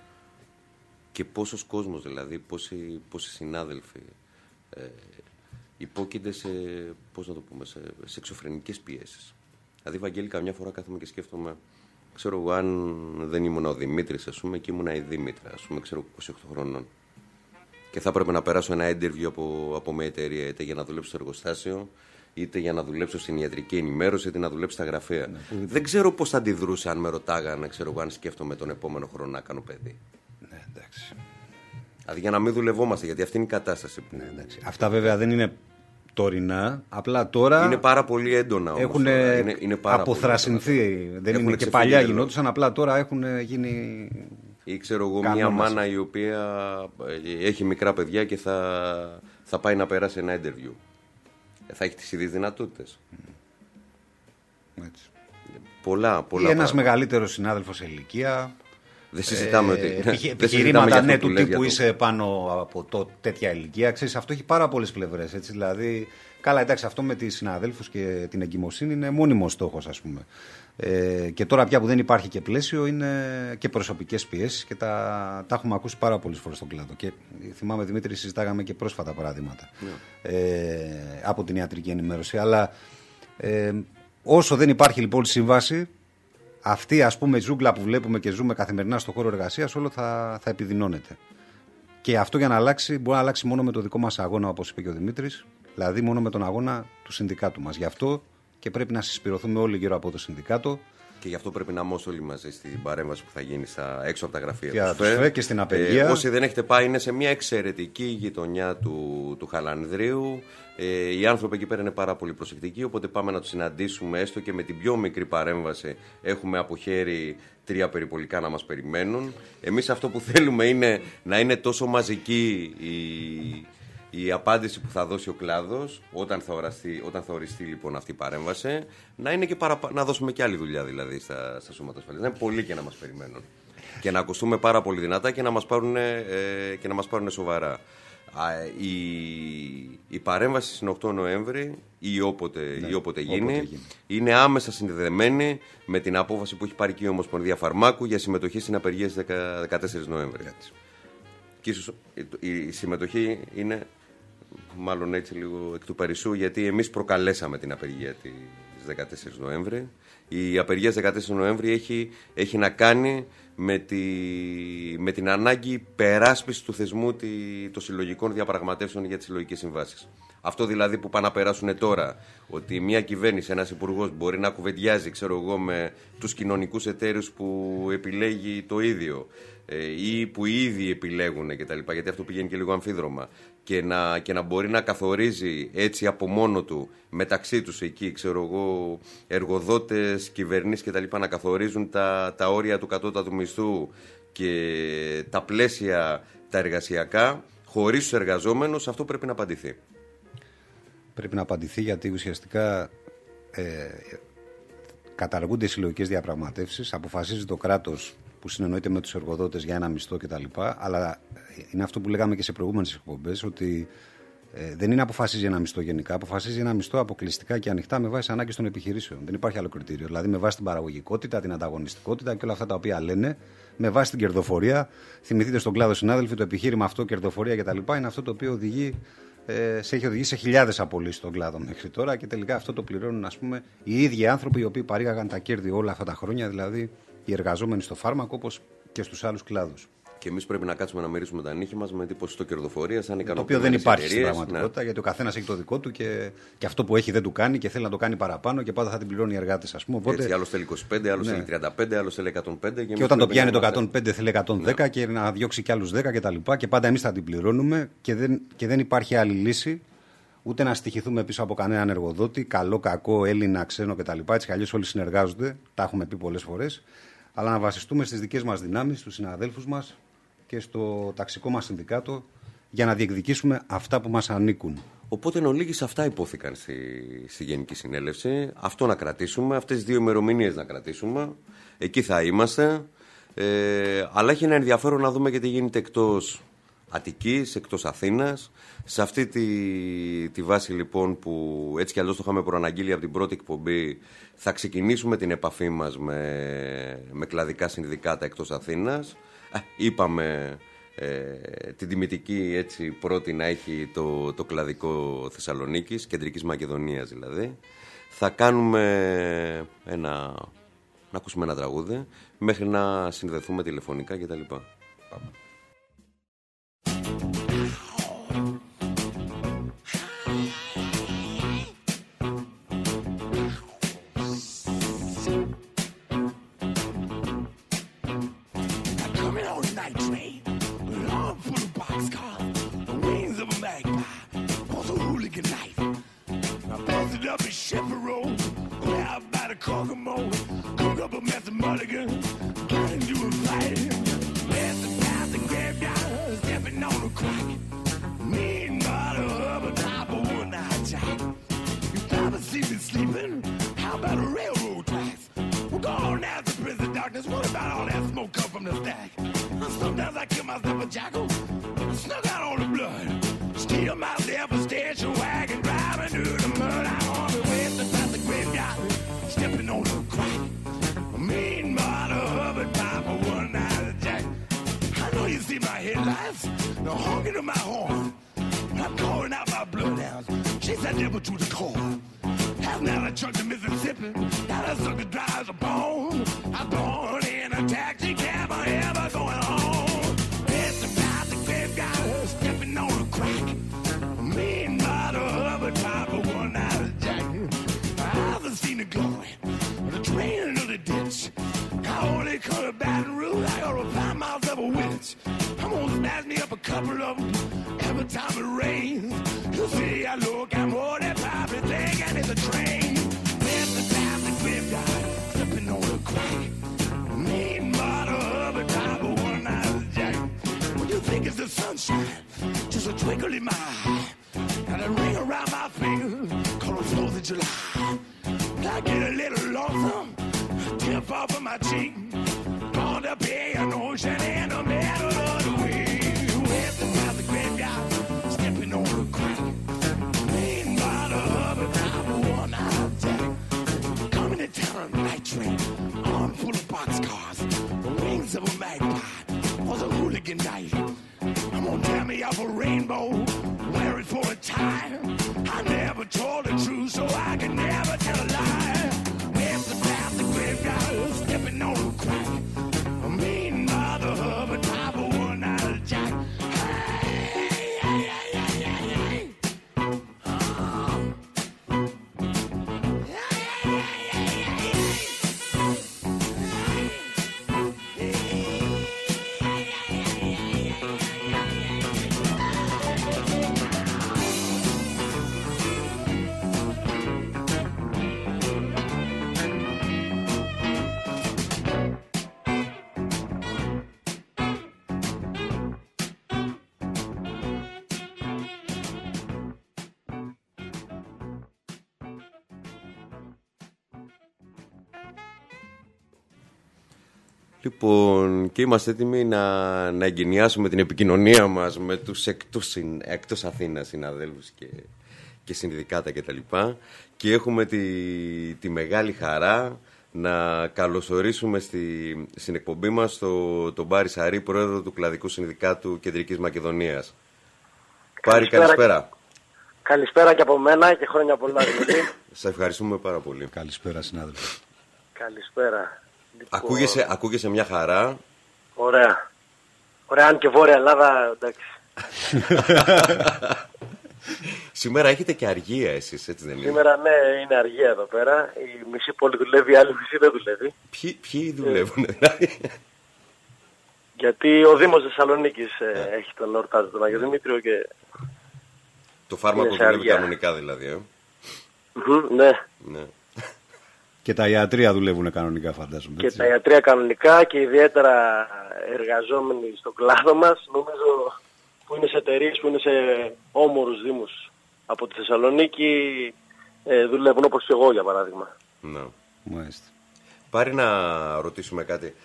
και πόσος κόσμος, δηλαδή, πόσοι, πόσοι συνάδελφοι ε, υπόκεινται σε, πώς να το πούμε, σε, σε εξωφρενικές πιέσεις. Δηλαδή, Βαγγέλη, καμιά φορά κάθομαι και σκέφτομαι, ξέρω εγώ, αν δεν ήμουν ο Δημήτρης, ας πούμε, και ήμουν η Δήμητρα, ας πούμε, ξέρω, είκοσι οκτώ χρονών. Και θα έπρεπε να περάσω ένα interview από, από μια εταιρεία, είτε για να δουλέψω στο εργοστάσιο, είτε για να δουλέψω στην ιατρική ενημέρωση, είτε να δουλέψω στα γραφεία. Ναι, δεν ξέρω πώς θα αντιδρούσα αν με ρωτάγανε, ξέρω εγώ, αν σκέφτομαι τον επόμενο χρόνο να κάνω παιδί. Ναι, εντάξει. Δηλαδή, για να μην δουλευόμαστε, γιατί αυτή είναι η κατάσταση. Που... Ναι, εντάξει. Αυτά βέβαια δεν είναι τωρινά, απλά τώρα είναι πάρα πολύ έντονα όμως. Έχουν είναι, είναι αποθρασινθεί. Δεν είναι και παλιά γινόντουσαν, απλά τώρα έχουν γίνει. Ή ξέρω εγώ μια μάνα η οποία έχει μικρά παιδιά και θα, θα πάει να περάσει ένα interview. Θα έχει τις ίδιες δυνατότητες. Έτσι. Πολλά, πολλά. Ή ένας μεγαλύτερος συνάδελφος σε ηλικία. Δεν συζητάμε ότι. Ε, επιχειρήματα ναι, του τύπου το... είσαι πάνω από το, τέτοια ηλικία. Ξέρεις, αυτό έχει πάρα πολλές πλευρές. Έτσι, δηλαδή, καλά, εντάξει, αυτό με τις συναδέλφους και την εγκυμοσύνη είναι μόνιμος στόχος, ας πούμε. Ε, και τώρα πια που δεν υπάρχει και πλαίσιο είναι και προσωπικές πιέσεις και τα, τα έχουμε ακούσει πάρα πολλές φορές στον κλάδο. Και θυμάμαι, Δημήτρη, συζητάγαμε και πρόσφατα παραδείγματα yeah. ε, από την ιατρική ενημέρωση. Αλλά ε, όσο δεν υπάρχει λοιπόν σύμβαση, αυτή ας πούμε ζούγκλα που βλέπουμε και ζούμε καθημερινά στον χώρο εργασίας, όλο θα, θα επιδεινώνεται. Και αυτό για να αλλάξει μπορεί να αλλάξει μόνο με το δικό μας αγώνα, όπως είπε και ο Δημήτρης, δηλαδή μόνο με τον αγώνα του συνδικάτου μας. Γι' αυτό και πρέπει να συσπηρωθούμε όλοι γύρω από το συνδικάτο. Και γι' αυτό πρέπει να είμαστε όλοι μαζί στην παρέμβαση που θα γίνει στα, έξω από τα γραφεία και του ΣΦΕ και στην απεργία. Ε, όσοι δεν έχετε πάει, είναι σε μια εξαιρετική γειτονιά του, του Χαλανδρίου. Ε, οι άνθρωποι εκεί πέρα είναι πάρα πολύ προσεκτικοί, οπότε πάμε να τους συναντήσουμε έστω και με την πιο μικρή παρέμβαση. Έχουμε από χέρι τρία περιπολικά να μας περιμένουν. Εμείς αυτό που θέλουμε είναι να είναι τόσο μαζική η... η απάντηση που θα δώσει ο κλάδος όταν θα, οραστεί, όταν θα οριστεί λοιπόν αυτή η παρέμβαση, να είναι και παραπα... να δώσουμε και άλλη δουλειά δηλαδή στα, στα σώματα ασφαλείας. Να είναι πολλοί και να μας περιμένουν. Και να ακουστούμε πάρα πολύ δυνατά και να μας πάρουν, ε, και να μας πάρουν σοβαρά. Α, η, η παρέμβαση στην οκτώ Νοέμβρη ή όποτε, ναι, ή όποτε, γίνει, όποτε γίνει είναι άμεσα συνδεδεμένη με την απόφαση που έχει πάρει και η Ομοσπονδία Φαρμάκου για συμμετοχή στην απεργία στις δεκατέσσερις Νοέμβρη. Και ίσως η συμμετοχή είναι μάλλον έτσι λίγο εκ του Παρισού, γιατί εμείς προκαλέσαμε την απεργία της δεκατέσσερις Νοέμβρη. Η απεργία της δεκατέσσερις Νοέμβρη έχει, έχει να κάνει με, τη, με την ανάγκη περάσπισης του θεσμού τη, των συλλογικών διαπραγματεύσεων για τις συλλογικές συμβάσεις. Αυτό δηλαδή που πάνε να περάσουν τώρα, ότι μια κυβέρνηση, ένας υπουργός μπορεί να κουβεντιάζει, ξέρω εγώ, με τους κοινωνικούς εταίρους που επιλέγει το ίδιο ή που οι ίδιοι επιλέγουν κτλ. Γιατί αυτό πηγαίνει και λίγο αμφίδρομα. Και να, και να μπορεί να καθορίζει έτσι από μόνο του μεταξύ τους εκεί, ξέρω εγώ, εργοδότες, κυβερνήσεις κτλ. Να καθορίζουν τα, τα όρια του κατώτατου μισθού και τα πλαίσια τα εργασιακά χωρίς τους εργαζόμενους, αυτό πρέπει να απαντηθεί. Πρέπει να απαντηθεί γιατί ουσιαστικά ε, καταργούνται οι συλλογικές διαπραγματεύσεις, αποφασίζει το κράτος που συνεννοείται με τους εργοδότες για ένα μισθό κτλ. Αλλά είναι αυτό που λέγαμε και σε προηγούμενες εκπομπές, ότι Ε, δεν είναι αποφασίζει ένα μισθό γενικά. Αποφασίζει ένα μισθό αποκλειστικά και ανοιχτά με βάση ανάγκες των επιχειρήσεων. Δεν υπάρχει άλλο κριτήριο. Δηλαδή με βάση την παραγωγικότητα, την ανταγωνιστικότητα και όλα αυτά τα οποία λένε, με βάση την κερδοφορία. Θυμηθείτε στον κλάδο, συνάδελφοι, το επιχείρημα αυτό, κερδοφορία κτλ. Είναι αυτό το οποίο οδηγεί, ε, σε έχει οδηγήσει σε χιλιάδες απολύσεις στον κλάδο μέχρι τώρα και τελικά αυτό το πληρώνουν, ας πούμε, οι ίδιοι άνθρωποι οι οποίοι παρήγαγαν τα κέρδη όλα αυτά τα χρόνια, δηλαδή οι εργαζόμενοι στο φάρμακο όπως και στους άλλους κλάδους. Και εμείς πρέπει να κάτσουμε να μυρίσουμε τα νύχια μας με τι ποσοστό κερδοφορίας, αν το οποίο δεν υπάρχει εταιρείες, στην πραγματικότητα, ναι. Γιατί ο καθένας έχει το δικό του και, και αυτό που έχει δεν του κάνει και θέλει να το κάνει παραπάνω και πάντα θα την πληρώνει οι εργάτες, ας πούμε. Οπότε... Έτσι, άλλος θέλει είκοσι πέντε, άλλος ναι. θέλει τριάντα πέντε, άλλος θέλει εκατόν πέντε. Και, και όταν το πιάνει το εκατόν πέντε θέλει εκατόν δέκα ναι. και να διώξει κι άλλους δέκα κτλ. Και, και πάντα εμείς θα την πληρώνουμε και δεν, και δεν υπάρχει άλλη λύση. Ούτε να στοιχηθούμε πίσω από κανέναν εργοδότη, καλό, κακό, Έλληνα, ξένο κτλ. Έτσι κι αλλιώς όλοι συνεργάζονται, τα έχουμε πει πολλές φορές. Αλλά να βασιστούμε στις δικές μας δυνάμεις, στους συναδέλφους μας και στο ταξικό μας συνδικάτο για να διεκδικήσουμε αυτά που μας ανήκουν. Οπότε εν ολίγης αυτά υπόθηκαν στη, στη Γενική Συνέλευση. Αυτό να κρατήσουμε, αυτές τις δύο ημερομηνίες να κρατήσουμε. Εκεί θα είμαστε. Ε, αλλά έχει ένα ενδιαφέρον να δούμε και τι γίνεται εκτός Αττικής, εκτός Αθήνας. Σε αυτή τη, τη βάση λοιπόν που έτσι κι αλλιώς το είχαμε προαναγγείλει από την πρώτη εκπομπή, θα ξεκινήσουμε την επαφή μας με, με κλαδικά συνδικάτα εκτός Αθήνας. Ε, είπαμε ε, την τιμητική έτσι πρώτη να έχει το, το κλαδικό Θεσσαλονίκης, Κεντρικής Μακεδονίας δηλαδή. Θα κάνουμε ένα, να ακούσουμε ένα τραγούδι μέχρι να συνδεθούμε τηλεφωνικά κτλ. Πάμε. Λοιπόν, και είμαστε έτοιμοι να, να εγκαινιάσουμε την επικοινωνία μας με τους εκτός, εκτός Αθήνας συναδέλφους και, και συνδικάτα κτλ. Και, και έχουμε τη, τη μεγάλη χαρά να καλωσορίσουμε στη, στην εκπομπή μας το, τον Πάρη Σαρή, πρόεδρο του Κλαδικού Συνδικάτου Κεντρικής Μακεδονίας. Πάρη, καλησπέρα. Καλησπέρα και από μένα και χρόνια πολλά. Σας ευχαριστούμε πάρα πολύ. Καλησπέρα, συνάδελφε. Καλησπέρα. Λοιπόν... Ακούγεσαι, ακούγεσαι μια χαρά. Ωραία. Ωραία, αν και Βόρεια Ελλάδα, εντάξει. Σήμερα έχετε και αργία εσείς, έτσι δεν είναι? Σήμερα ναι, είναι αργία εδώ πέρα. Η μισή πόλη δουλεύει, η άλλη μισή δεν δουλεύει. Ποιοι, ποιοι δουλεύουν δηλαδή? Γιατί ο Δήμος Θεσσαλονίκης ε, έχει τον εορτάζει τον Άγιο Δημήτριο και... Το φάρμακο δουλεύει κανονικά δηλαδή, ε? Mm-hmm, ναι. ναι. Και τα ιατρεία δουλεύουν κανονικά, φαντάζομαι. Και έτσι. Τα ιατρεία κανονικά και ιδιαίτερα εργαζόμενοι στον κλάδο μας, νομίζω που είναι σε εταιρείες, που είναι σε όμορους δήμους από τη Θεσσαλονίκη, ε, δουλεύουν όπως και εγώ για παράδειγμα. Ναι. Μάλιστα. Πάρη να ρωτήσουμε κάτι.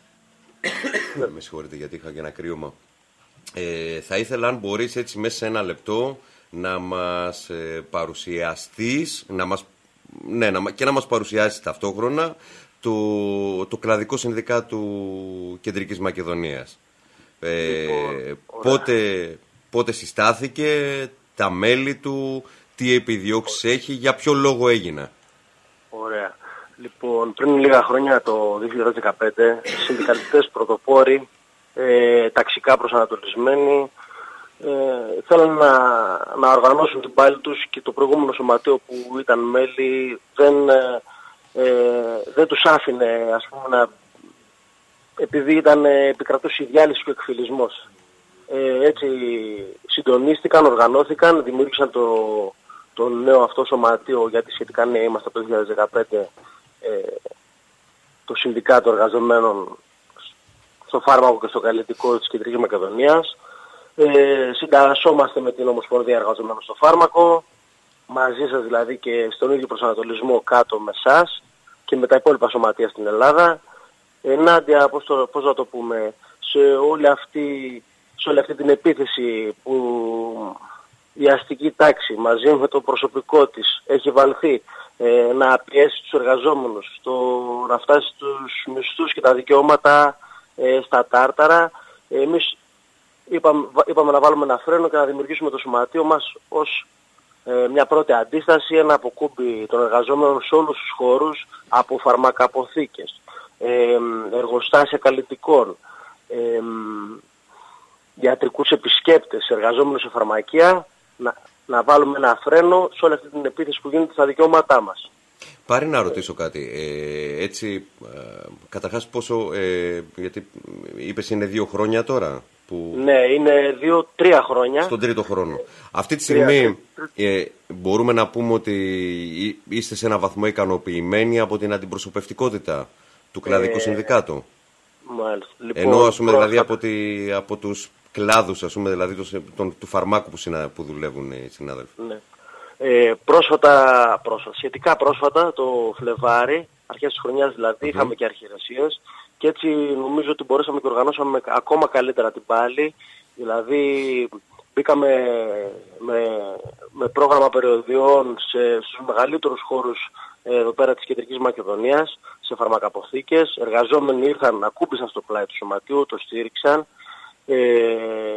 Με συγχωρείτε γιατί είχα και ένα κρύωμα. Ε, θα ήθελα αν μπορείς έτσι μέσα σε ένα λεπτό να μας ε, παρουσιαστείς, να μας, ναι, να, και να μας παρουσιάσεις ταυτόχρονα το, το κλαδικό συνδικάτο του Κεντρικής Μακεδονίας. Ε, λοιπόν, πότε, πότε συστάθηκε, τα μέλη του, τι επιδιώξεις έχει, για ποιο λόγο έγινε? Ωραία. Λοιπόν, πριν λίγα χρόνια, το δύο χιλιάδες δεκαπέντε, συνδικαλιστές πρωτοπόροι, ε, ταξικά προσανατολισμένοι, ε, θέλουν να, να οργανώσουν την πάλη τους και το προηγούμενο σωματείο που ήταν μέλη δεν, ε, δεν τους άφηνε, ας πούμε, να, επειδή ήταν, επικρατούσε η διάλυση και ο εκφυλισμός. Ε, έτσι συντονίστηκαν, οργανώθηκαν, δημιούργησαν το, το νέο αυτό σωματείο, γιατί σχετικά νέοι είμαστε από το δύο χιλιάδες δεκαπέντε, ε, το Συνδικάτο Εργαζομένων στο φάρμακο και στο καλλιτικό της Κεντρικής Μακεδονίας. Ε, συντασσόμαστε με την Ομοσπονδία Εργαζομένων στο φάρμακο, μαζί σας δηλαδή και στον ίδιο προσανατολισμό κάτω με εσάς και με τα υπόλοιπα σωματεία στην Ελλάδα. Ενάντια, πώς, το, πώς να το πούμε, σε όλη αυτή, σε όλη αυτή την επίθεση που η αστική τάξη μαζί με το προσωπικό της έχει βαλθεί ε, να πιέσει τους εργαζόμενους, στο, να φτάσει στους μισθούς και τα δικαιώματα ε, στα τάρταρα. Εμείς είπαμε, είπαμε να βάλουμε ένα φρένο και να δημιουργήσουμε το σωματείο μας ως ε, μια πρώτη αντίσταση, ένα αποκούμπι των εργαζόμενων σε όλους τους χώρους, από φαρμακαποθήκες, ε, εργοστάσια καλλιτικών, ε, ιατρικούς επισκέπτες, εργαζόμενους σε φαρμακεία, να, να βάλουμε ένα φρένο σε όλη αυτή την επίθεση που γίνεται στα δικαιώματά μας. Πάρη να ρωτήσω κάτι. Ε, έτσι, ε, καταρχάς πόσο, ε, γιατί είπες είναι δύο χρόνια τώρα. Που... Ναι, είναι δύο-τρία χρόνια. Στον τρίτο χρόνο. Αυτή τη στιγμή ε, μπορούμε να πούμε ότι είστε σε ένα βαθμό ικανοποιημένοι από την αντιπροσωπευτικότητα του κλαδικού ε, συνδικάτου. Μάλιστα. Λοιπόν, ενώ ας πούμε πρόσφατα... δηλαδή από, τη, από τους κλάδους, ας πούμε, δηλαδή το, τον, του φαρμάκου που, συνα, που δουλεύουν οι συνάδελφοι. Ναι. Ε, πρόσφατα, πρόσφατα, σχετικά πρόσφατα, το Φλεβάρι, αρχές της χρονιάς δηλαδή, mm-hmm. είχαμε και αρχιερεσίες και έτσι νομίζω ότι μπορέσαμε και οργανώσαμε ακόμα καλύτερα την πάλη. Δηλαδή μπήκαμε με, με πρόγραμμα περιοδιών σε, στους μεγαλύτερους χώρους ε, εδώ πέρα της Κεντρικής Μακεδονίας, σε φαρμακαποθήκες. Εργαζόμενοι ήρθαν, ακούμπησαν στο πλάι του σωματείου, το στήριξαν. Ε,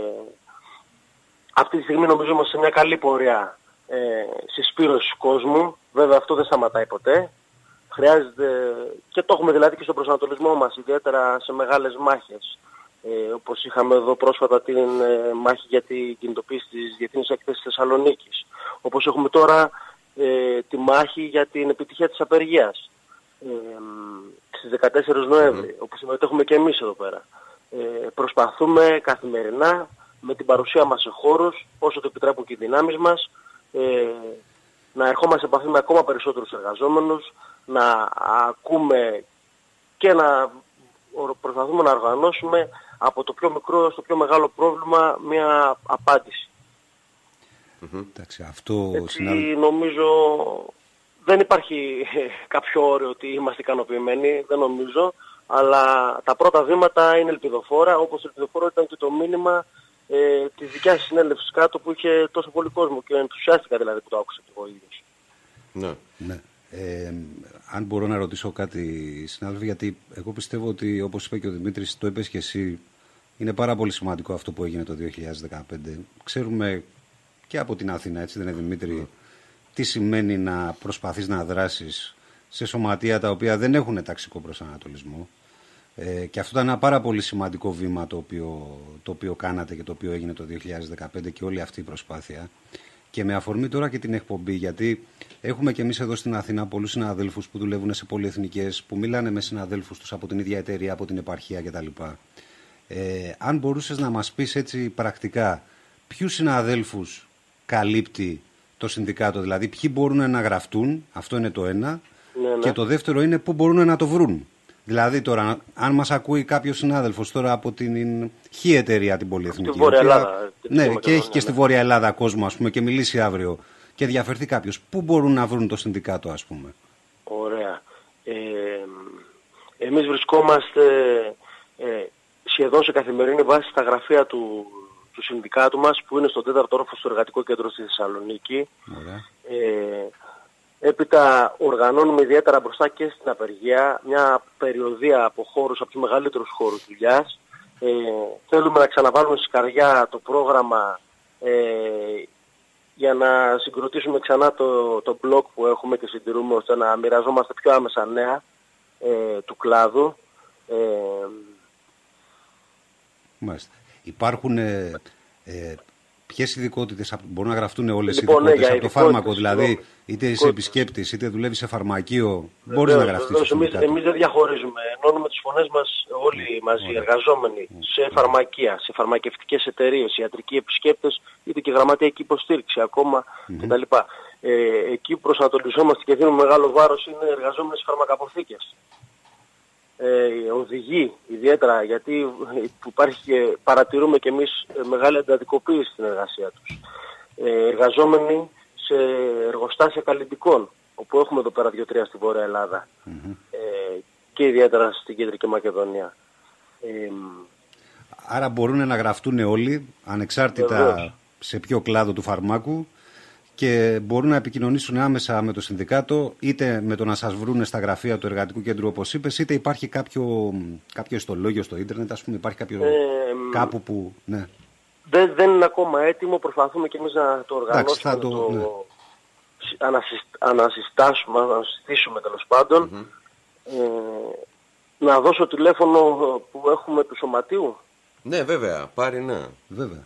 αυτή τη στιγμή νομίζω είμαστε σε μια καλή πορεία ε, συσπήρωσης του κόσμου. Βέβαια αυτό δεν σταματάει ποτέ. Χρειάζεται, και το έχουμε δηλαδή και στον προσανατολισμό μας, ιδιαίτερα σε μεγάλες μάχες. Ε, όπως είχαμε εδώ πρόσφατα την ε, μάχη για την κινητοποίηση της Διεθνής Έκθεσης Θεσσαλονίκης. Όπως έχουμε τώρα ε, τη μάχη για την επιτυχία της απεργίας. Ε, στις δεκατέσσερις Νοέμβρη, mm. όπου συμμετέχουμε και εμείς εδώ πέρα. Ε, προσπαθούμε καθημερινά με την παρουσία μας σε χώρους, όσο το επιτρέπουν και οι δυνάμεις μας, ε, να ερχόμαστε σε επαφή με ακόμα περισσότερους εργαζόμενους, να ακούμε και να προσπαθούμε να οργανώσουμε από το πιο μικρό στο πιο μεγάλο πρόβλημα μια απάντηση. Mm-hmm. Εντάξει, αυτό έτσι συνάδελ... νομίζω δεν υπάρχει κάποιο όριο ότι είμαστε ικανοποιημένοι, δεν νομίζω, αλλά τα πρώτα βήματα είναι ελπιδοφόρα, όπως ελπιδοφόρο ήταν και το μήνυμα ε, της δικιάς συνέλευσης κάτω που είχε τόσο πολύ κόσμο και ενθουσιάστηκα δηλαδή που το άκουσα και εγώ ίδιος. Ναι. Ναι. Ε, αν μπορώ να ρωτήσω κάτι, συνάδελφοι, γιατί εγώ πιστεύω ότι, όπως είπε και ο Δημήτρης, το είπες και εσύ, είναι πάρα πολύ σημαντικό αυτό που έγινε το δύο χιλιάδες δεκαπέντε. Ξέρουμε και από την Αθήνα, έτσι δεν είναι, Δημήτρη, τι σημαίνει να προσπαθείς να δράσεις σε σωματεία τα οποία δεν έχουν ταξικό προσανατολισμό. Ε, και αυτό ήταν ένα πάρα πολύ σημαντικό βήμα το οποίο, το οποίο κάνατε και το οποίο έγινε το δύο χιλιάδες δεκαπέντε και όλη αυτή η προσπάθεια. Και με αφορμή τώρα και την εκπομπή, γιατί έχουμε και εμείς εδώ στην Αθήνα πολλούς συναδέλφους που δουλεύουν σε πολυεθνικές, που μιλάνε με συναδέλφους τους από την ίδια εταιρεία, από την επαρχία κτλ. Ε, αν μπορούσες να μας πεις έτσι πρακτικά, ποιους συναδέλφους καλύπτει το συνδικάτο, δηλαδή ποιοι μπορούν να γραφτούν, αυτό είναι το ένα, ναι, ναι. Και το δεύτερο είναι πού μπορούν να το βρουν. Δηλαδή τώρα, αν μας ακούει κάποιος συνάδελφος τώρα από την χ εταιρεία την πολυεθνική, στη Βόρεια Ελλάδα, ναι, και έχει ναι, και στη Βόρεια Ελλάδα κόσμο, ας πούμε, και μιλήσει αύριο και διαφερθεί κάποιος, πού μπορούν να βρουν το συνδικάτο, ας πούμε? Ωραία. Ε, εμείς βρισκόμαστε ε, σχεδόν σε καθημερινή βάση στα γραφεία του, του συνδικάτου μας, που είναι στον τέταρτο όροφο στο Εργατικό Κέντρο στη Θεσσαλονίκη. Ωραία. Ε, Έπειτα οργανώνουμε ιδιαίτερα μπροστά και στην απεργία μια περιοδία από χώρους, από τους μεγαλύτερους χώρους δουλειάς. Ε, θέλουμε να ξαναβάλουμε στη καρδιά το πρόγραμμα ε, για να συγκροτήσουμε ξανά το, το blog που έχουμε και συντηρούμε, ώστε να μοιραζόμαστε πιο άμεσα νέα ε, του κλάδου. Ε, Μάλιστα. Υπάρχουν... Ε, ε, ποιες ειδικότητες μπορούν να γραφτούν όλες λοιπόν, οι ειδικότητες ναι, από το φάρμακο, δηλαδή λοιπόν, είτε είσαι επισκέπτης είτε δουλεύεις σε φαρμακείο, μπορείς να γραφτείς. Εμείς, εμείς δεν διαχωρίζουμε. Ενώνουμε τις φωνές μας όλοι μαζί, Ωραία. εργαζόμενοι Ωραία. σε φαρμακεία, σε φαρμακευτικές εταιρείες, ιατρικοί επισκέπτες, είτε και γραμματιακή υποστήριξη ακόμα mm-hmm. κτλ. Ε, εκεί που προσανατολισόμαστε και δίνουμε μεγάλο βάρος είναι εργαζόμενοι σε φαρμακαποθήκες. Ε, οδηγεί ιδιαίτερα, γιατί υπάρχει και παρατηρούμε και εμείς μεγάλη εντατικοποίηση στην εργασία τους. Ε, εργαζόμενοι σε εργοστάσια καλλυντικών, όπου έχουμε εδώ πέρα δύο-τρία στη Βόρεια Ελλάδα mm-hmm. ε, και ιδιαίτερα στην Κεντρική Μακεδονία. Ε, Άρα μπορούν να γραφτούν όλοι, ανεξάρτητα βεβαίως. σε ποιο κλάδο του φαρμάκου, και μπορούν να επικοινωνήσουν άμεσα με το συνδικάτο, είτε με το να σας βρούνε στα γραφεία του Εργατικού Κέντρου, όπως είπες, είτε υπάρχει κάποιο, κάποιο ιστολόγιο στο ίντερνετ, ας πούμε, υπάρχει κάποιο, ε, κάπου που... Ναι. Δεν, δεν είναι ακόμα έτοιμο, προσπαθούμε και εμείς να το οργανώσουμε, να το, το ναι. ανασυστάσουμε, να ανασυστήσουμε τέλος πάντων. Mm-hmm. Ε, να δώσω τηλέφωνο που έχουμε του σωματείου. Ναι, βέβαια, πάρει ναι. Βέβαια.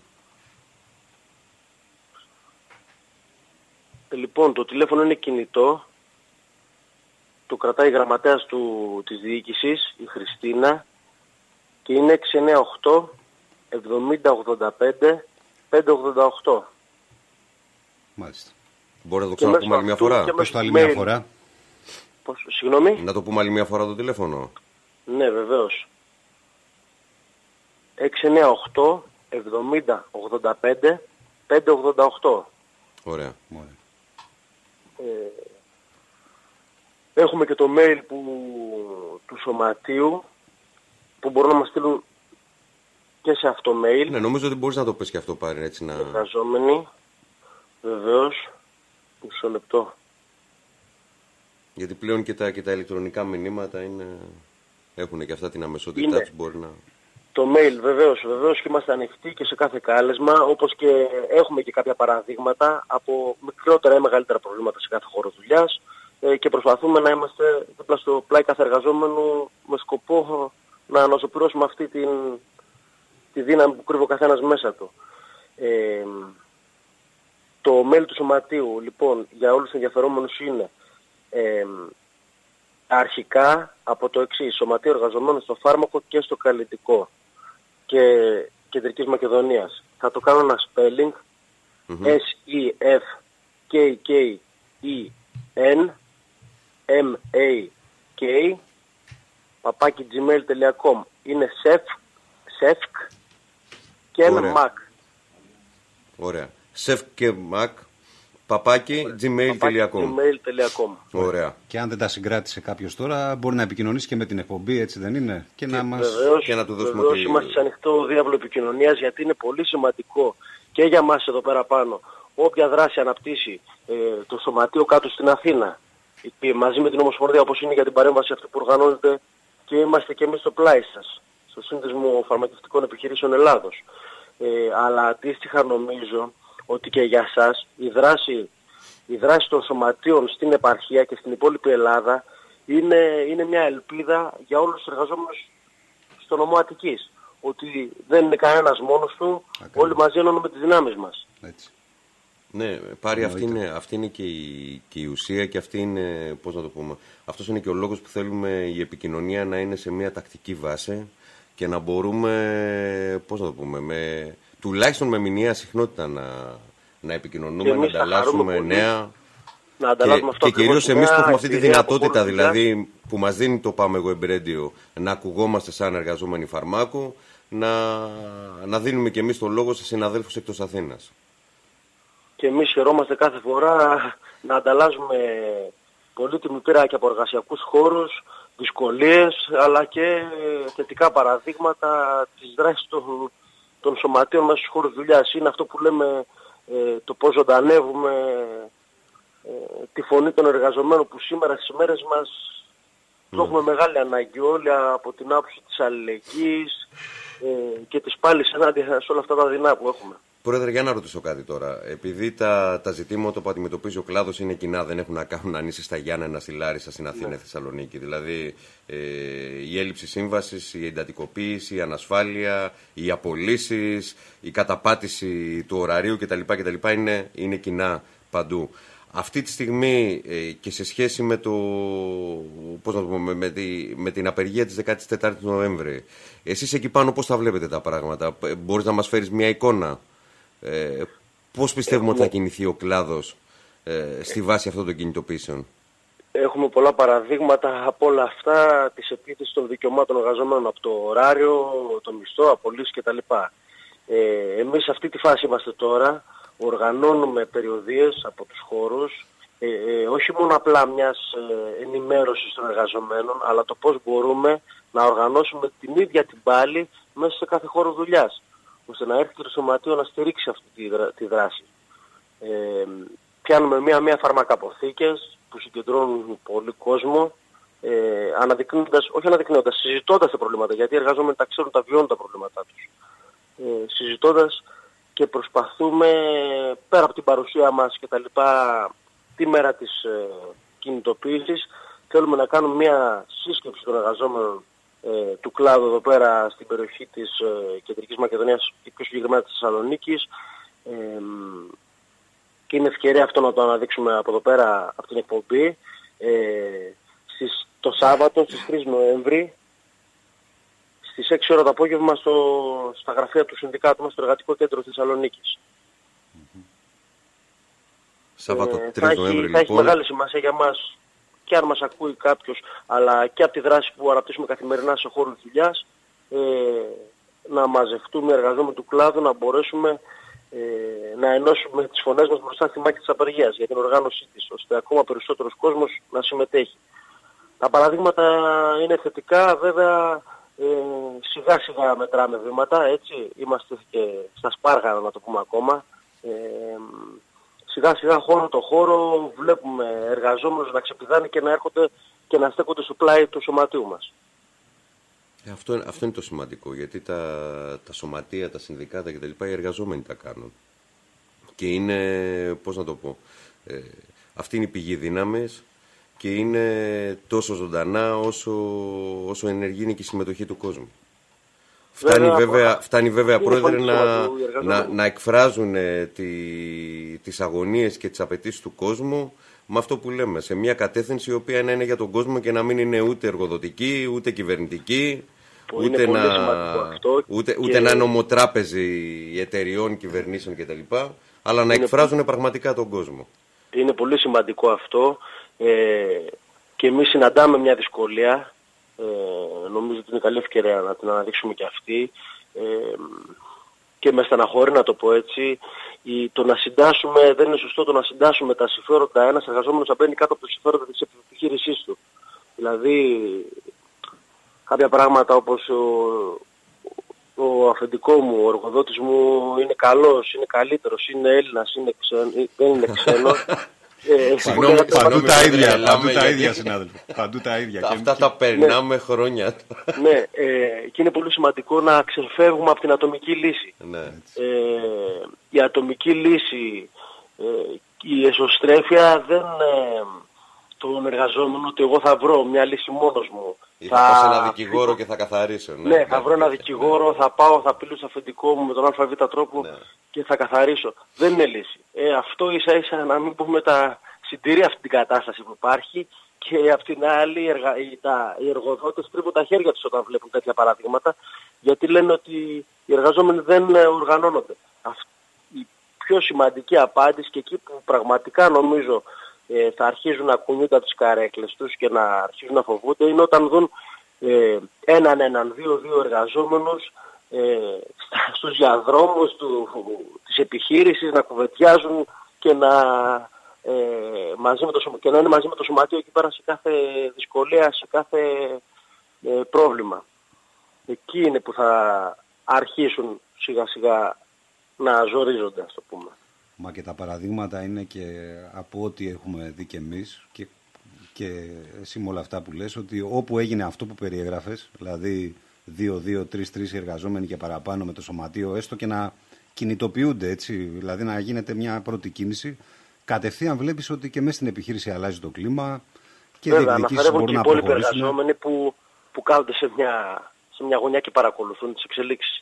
Λοιπόν, το τηλέφωνο είναι κινητό, το κρατάει η γραμματέας του, της διοίκησης, η Χριστίνα, και είναι έξι εννιά οκτώ εβδομήντα ογδόντα πέντε πεντακόσια ογδόντα οκτώ. Μάλιστα. Μπορεί να το ξαναπούμε άλλη μια φορά. Πώς το άλλη μια φορά. Πώς, συγγνώμη. Να το πούμε άλλη μια φορά το τηλέφωνο. Ναι, βεβαίως. έξι εννιά οκτώ εβδομήντα ογδόντα πέντε πεντακόσια ογδόντα οκτώ. Ωραία. Ε, έχουμε και το mail που, του σωματείου, που μπορούν να μας στείλουν και σε αυτό mail. Ναι, νομίζω ότι μπορείς να το πεις και αυτό, πάρει έτσι να... Εργαζόμενοι, βεβαίως, μισό λεπτό. Γιατί πλέον και τα, και τα ηλεκτρονικά μηνύματα είναι... έχουν και αυτά την αμεσότητά τους, μπορεί να... Το mail βεβαίως, βεβαίως, και είμαστε ανοιχτοί και σε κάθε κάλεσμα, όπως και έχουμε και κάποια παραδείγματα από μικρότερα ή μεγαλύτερα προβλήματα σε κάθε χώρο δουλειάς, ε, και προσπαθούμε να είμαστε δίπλα στο πλάι κάθε εργαζόμενου με σκοπό να αναζωπηρώσουμε αυτή την, τη δύναμη που κρύβει ο καθένας μέσα του. Ε, το mail του σωματείου, λοιπόν, για όλους τους ενδιαφερόμενους είναι ε, αρχικά από το εξής: Σωματείο Εργαζομένων στο Φάρμακο και στο Καλλιτικό και Κεντρικής Μακεδονίας. Θα το κάνω ένα spelling, mm-hmm. S-E-F-K-K-E-N M-A-K παπάκι gmail τελεία com. Είναι σεφ, σεφκ και Mac. Ωραία. Σεφ και Mac παπάκι gmail τελεία com. Ωραία. Και αν δεν τα συγκράτησε κάποιος τώρα, μπορεί να επικοινωνήσει και με την εκπομπή, έτσι δεν είναι? Και, και να μας... Βεβαίως, και να του δώσουμε βεβαίως ότι... είμαστε σε ανοιχτό διάβολο επικοινωνίας, γιατί είναι πολύ σημαντικό και για μας εδώ πέρα πάνω, όποια δράση αναπτύσσει ε, το Σωματείο κάτω στην Αθήνα, και μαζί με την Ομοσπονδία, όπως είναι για την παρέμβαση αυτή που οργανώνεται, και είμαστε και εμείς στο πλάι σας, στο Σύνδεσμο Φαρμακευτικών Επιχειρήσεων Ελλάδος. Ε, αλλά αντίστοιχα νομίζω ότι και για σας η δράση, η δράση των σωματείων στην επαρχία και στην υπόλοιπη Ελλάδα είναι, είναι μια ελπίδα για όλους τους εργαζόμενους στο νομό Αττικής. Ότι δεν είναι κανένας μόνος του, Ακριβώς. όλοι μαζί ενώνουμε τις δυνάμεις μας. Έτσι. Ναι, πάρει αυτή είναι, αυτή είναι και, η, και η ουσία και αυτή είναι, πώς να το πούμε, αυτός είναι και ο λόγος που θέλουμε η επικοινωνία να είναι σε μια τακτική βάση και να μπορούμε, πώς να το πούμε, με, τουλάχιστον με μηνιαία συχνότητα να, να επικοινωνούμε, να ανταλλάσσουμε νέα. Να ανταλλάσσουμε και, και κυρίως εμείς που έχουμε αυτή τη δυνατότητα, δηλαδή που μας δίνει το Πάμε Web Radio, να ακουγόμαστε σαν εργαζόμενοι φαρμάκου, να, να δίνουμε και εμείς το λόγο σε συναδέλφους εκτός Αθήνας. Και εμείς χαιρόμαστε κάθε φορά να ανταλλάζουμε πολύτιμη πείρα και από εργασιακούς χώρους, δυσκολίες, αλλά και θετικά παραδείγματα της δράσης των, των σωματείων μέσα στους χώρους δουλειάς. Είναι αυτό που λέμε ε, το πώς ζωντανεύουμε ε, τη φωνή των εργαζομένων, που σήμερα στις μέρες μας mm. το έχουμε μεγάλη ανάγκη όλοι, από την άποψη της αλληλεγγύης ε, και της πάλης ενάντια σε όλα αυτά τα δεινά που έχουμε. Πρόεδρε, για να ρωτήσω κάτι τώρα. Επειδή τα, τα ζητήματα που αντιμετωπίζει ο κλάδος είναι κοινά, δεν έχουν να κάνουν αν είσαι στα Γιάννενα, στη Λάρισα, στην Αθήνα, ναι. Θεσσαλονίκη. Δηλαδή ε, η έλλειψη σύμβασης, η εντατικοποίηση, η ανασφάλεια, οι απολύσεις, η καταπάτηση του ωραρίου κτλ. κτλ είναι, είναι κοινά παντού. Αυτή τη στιγμή ε, και σε σχέση με, το, πώς να το πούμε, με, τη, με την απεργία της δεκάτης τετάρτης Νοέμβρη, εσείς εκεί πάνω πώς τα βλέπετε τα πράγματα? Μπορείς να μας φέρεις μια εικόνα? Ε, πώς πιστεύουμε Έχουμε... ότι θα κινηθεί ο κλάδος ε, στη βάση αυτών των κινητοποίησεων? Έχουμε πολλά παραδείγματα από όλα αυτά της επίθεσης των δικαιωμάτων εργαζομένων, από το ωράριο, το μισθό, απολύσεις κτλ. Ε, εμείς σε αυτή τη φάση είμαστε τώρα, οργανώνουμε περιοδίες από τους χώρους, ε, ε, όχι μόνο απλά μιας ε, ενημέρωσης των εργαζομένων, αλλά το πώς μπορούμε να οργανώσουμε την ίδια την πάλη μέσα σε κάθε χώρο δουλειάς, ώστε να έρθει και το σωματείο να στηρίξει αυτή τη, δρα, τη δράση. Ε, πιάνουμε μία-μία φαρμακαποθήκες που συγκεντρώνουν πολύ κόσμο, ε, αναδεικνύοντας, όχι αναδεικνύοντας, συζητώντας τα προβλήματα, γιατί οι εργαζόμενοι τα ξέρουν, τα βιώνουν τα προβλήματά τους. Ε, συζητώντας και προσπαθούμε, πέρα από την παρουσία μας και τα λοιπά, τη μέρα της ε, κινητοποίησης, θέλουμε να κάνουμε μια σύσκεψη των εργαζόμενων ε, του κλάδου εδώ πέρα στην περιοχή της ε, Κεντρικής Μακεδονίας και πιο συγκεκριμένα της Θεσσαλονίκης, ε, και είναι ευκαιρία αυτό να το αναδείξουμε από εδώ πέρα, από την εκπομπή, ε, στις, το Σάββατο στις τρεις Νοέμβρη, στις έξι ώρα το απόγευμα στο, στα γραφεία του συνδικάτου μας στο Εργατικό Κέντρο Θεσσαλονίκης. Mm-hmm. Σάββατο ε, τρεις Νοέμβρη, λοιπόν. Θα έχει μεγάλη σημασία για μας, και αν μας ακούει κάποιος, αλλά και από τη δράση που αναπτύσσουμε καθημερινά σε χώρους δουλειάς, ε, να μαζευτούμε εργαζόμενοι του κλάδου, να μπορέσουμε ε, να ενώσουμε τις φωνές μας μπροστά στη μάχη της απεργίας για την οργάνωσή της, ώστε ακόμα περισσότερος κόσμος να συμμετέχει. Τα παραδείγματα είναι θετικά, βέβαια. Ε, σιγά σιγά μετράμε βήματα, έτσι, είμαστε και στα σπάργανα να το πούμε ακόμα. Ε, σιγά σιγά χώρο το χώρο βλέπουμε εργαζόμενους να ξεπηδάνε και να έρχονται και να στέκονται στο πλάι του σωματείου μας. Ε, αυτό, αυτό είναι το σημαντικό, γιατί τα, τα σωματεία, τα συνδικάτα κτλ. Οι εργαζόμενοι τα κάνουν. Και είναι, πώς να το πω, ε, αυτή είναι η πηγή δύναμης. Και είναι τόσο ζωντανά όσο, όσο ενεργή είναι και η συμμετοχή του κόσμου. Φτάνει βέβαια, βέβαια, φτάνει βέβαια πρόεδρε, να, να, να εκφράζουν τη, τις αγωνίες και τις απαιτήσεις του κόσμου με αυτό που λέμε, σε μια κατεύθυνση η οποία να είναι για τον κόσμο και να μην είναι ούτε εργοδοτική, ούτε κυβερνητική, ούτε να, ούτε, και... ούτε να είναι ομοτράπεζη εταιριών, κυβερνήσεων κτλ. Αλλά να είναι... εκφράζουν πραγματικά τον κόσμο. Είναι πολύ σημαντικό αυτό. Ε, και εμείς συναντάμε μια δυσκολία, ε, νομίζω ότι είναι καλή ευκαιρία να την αναδείξουμε και αυτή. Ε, και με στεναχωρεί να το πω έτσι, η, το να συντάσσουμε, δεν είναι σωστό το να συντάσσουμε τα συμφέροντα, ένας εργαζόμενος να μπαίνει κάτω από τα συμφέροντα της επιχείρησής του. Δηλαδή, κάποια πράγματα όπως ο, ο αφεντικό μου, ο εργοδότης μου είναι καλός, είναι καλύτερος, είναι Έλληνας, είναι ξένο, δεν είναι ξένος. Ε, Συγγνώμη, παντού τα ίδια, παντού τα ίδια, συνάδελφοι. Παντού τα ίδια. Αυτά τα περνάμε ναι. χρόνια. Ναι, ε, και είναι πολύ σημαντικό να ξεφεύγουμε από την ατομική λύση. Ναι. Ε, η ατομική λύση, ε, η εσωστρέφεια δεν ε, τον εργαζόμενο ότι εγώ θα βρω μια λύση μόνος μου. Ή θα, θα πάω σε ένα δικηγόρο και θα καθαρίσω. Ναι, ναι θα βρω ένα δικηγόρο, θα πάω, θα πείλω στο αφεντικό μου με τον ΑΒ τρόπο ναι. και θα καθαρίσω. Δεν είναι λύση. Ε, αυτό ίσα ίσα να μην πούμε τα συντηρεί αυτή την κατάσταση που υπάρχει και απ' την άλλη οι, εργα... οι, τα... οι εργοδότες τρίβουν τα χέρια τους όταν βλέπουν τέτοια παραδείγματα γιατί λένε ότι οι εργαζόμενοι δεν οργανώνονται. Αυτή η πιο σημαντική απάντηση και εκεί που πραγματικά νομίζω ε, θα αρχίζουν να κουνιούνται από τις καρέκλες τους και να αρχίζουν να φοβούνται είναι όταν δουν ε, έναν έναν δύο-δύο εργαζόμενους ε, στους διαδρόμους του, της επιχείρησης να κουβεντιάζουν και να, ε, μαζί με το, και να είναι μαζί με το σωματείο εκεί πέρα σε κάθε δυσκολία, σε κάθε ε, πρόβλημα. Εκεί είναι που θα αρχίσουν σιγά σιγά να ζορίζονται, ας το πούμε. Μα και τα παραδείγματα είναι και από ό,τι έχουμε δει και εμείς και, και εσύ με όλα αυτά που λες, ότι όπου έγινε αυτό που περιέγραφες, δηλαδή δύο δύο τρία τρία εργαζόμενοι και παραπάνω με το σωματείο, έστω και να κινητοποιούνται έτσι, δηλαδή να γίνεται μια πρώτη κίνηση, κατευθείαν βλέπεις ότι και μέσα στην επιχείρηση αλλάζει το κλίμα και διεκδικήσεις μπορούν να προχωρήσουν. Βέβαια, και οι εργαζόμενοι που, που κάθονται σε μια, σε μια γωνιά και παρακολουθούν τις εξελίξεις.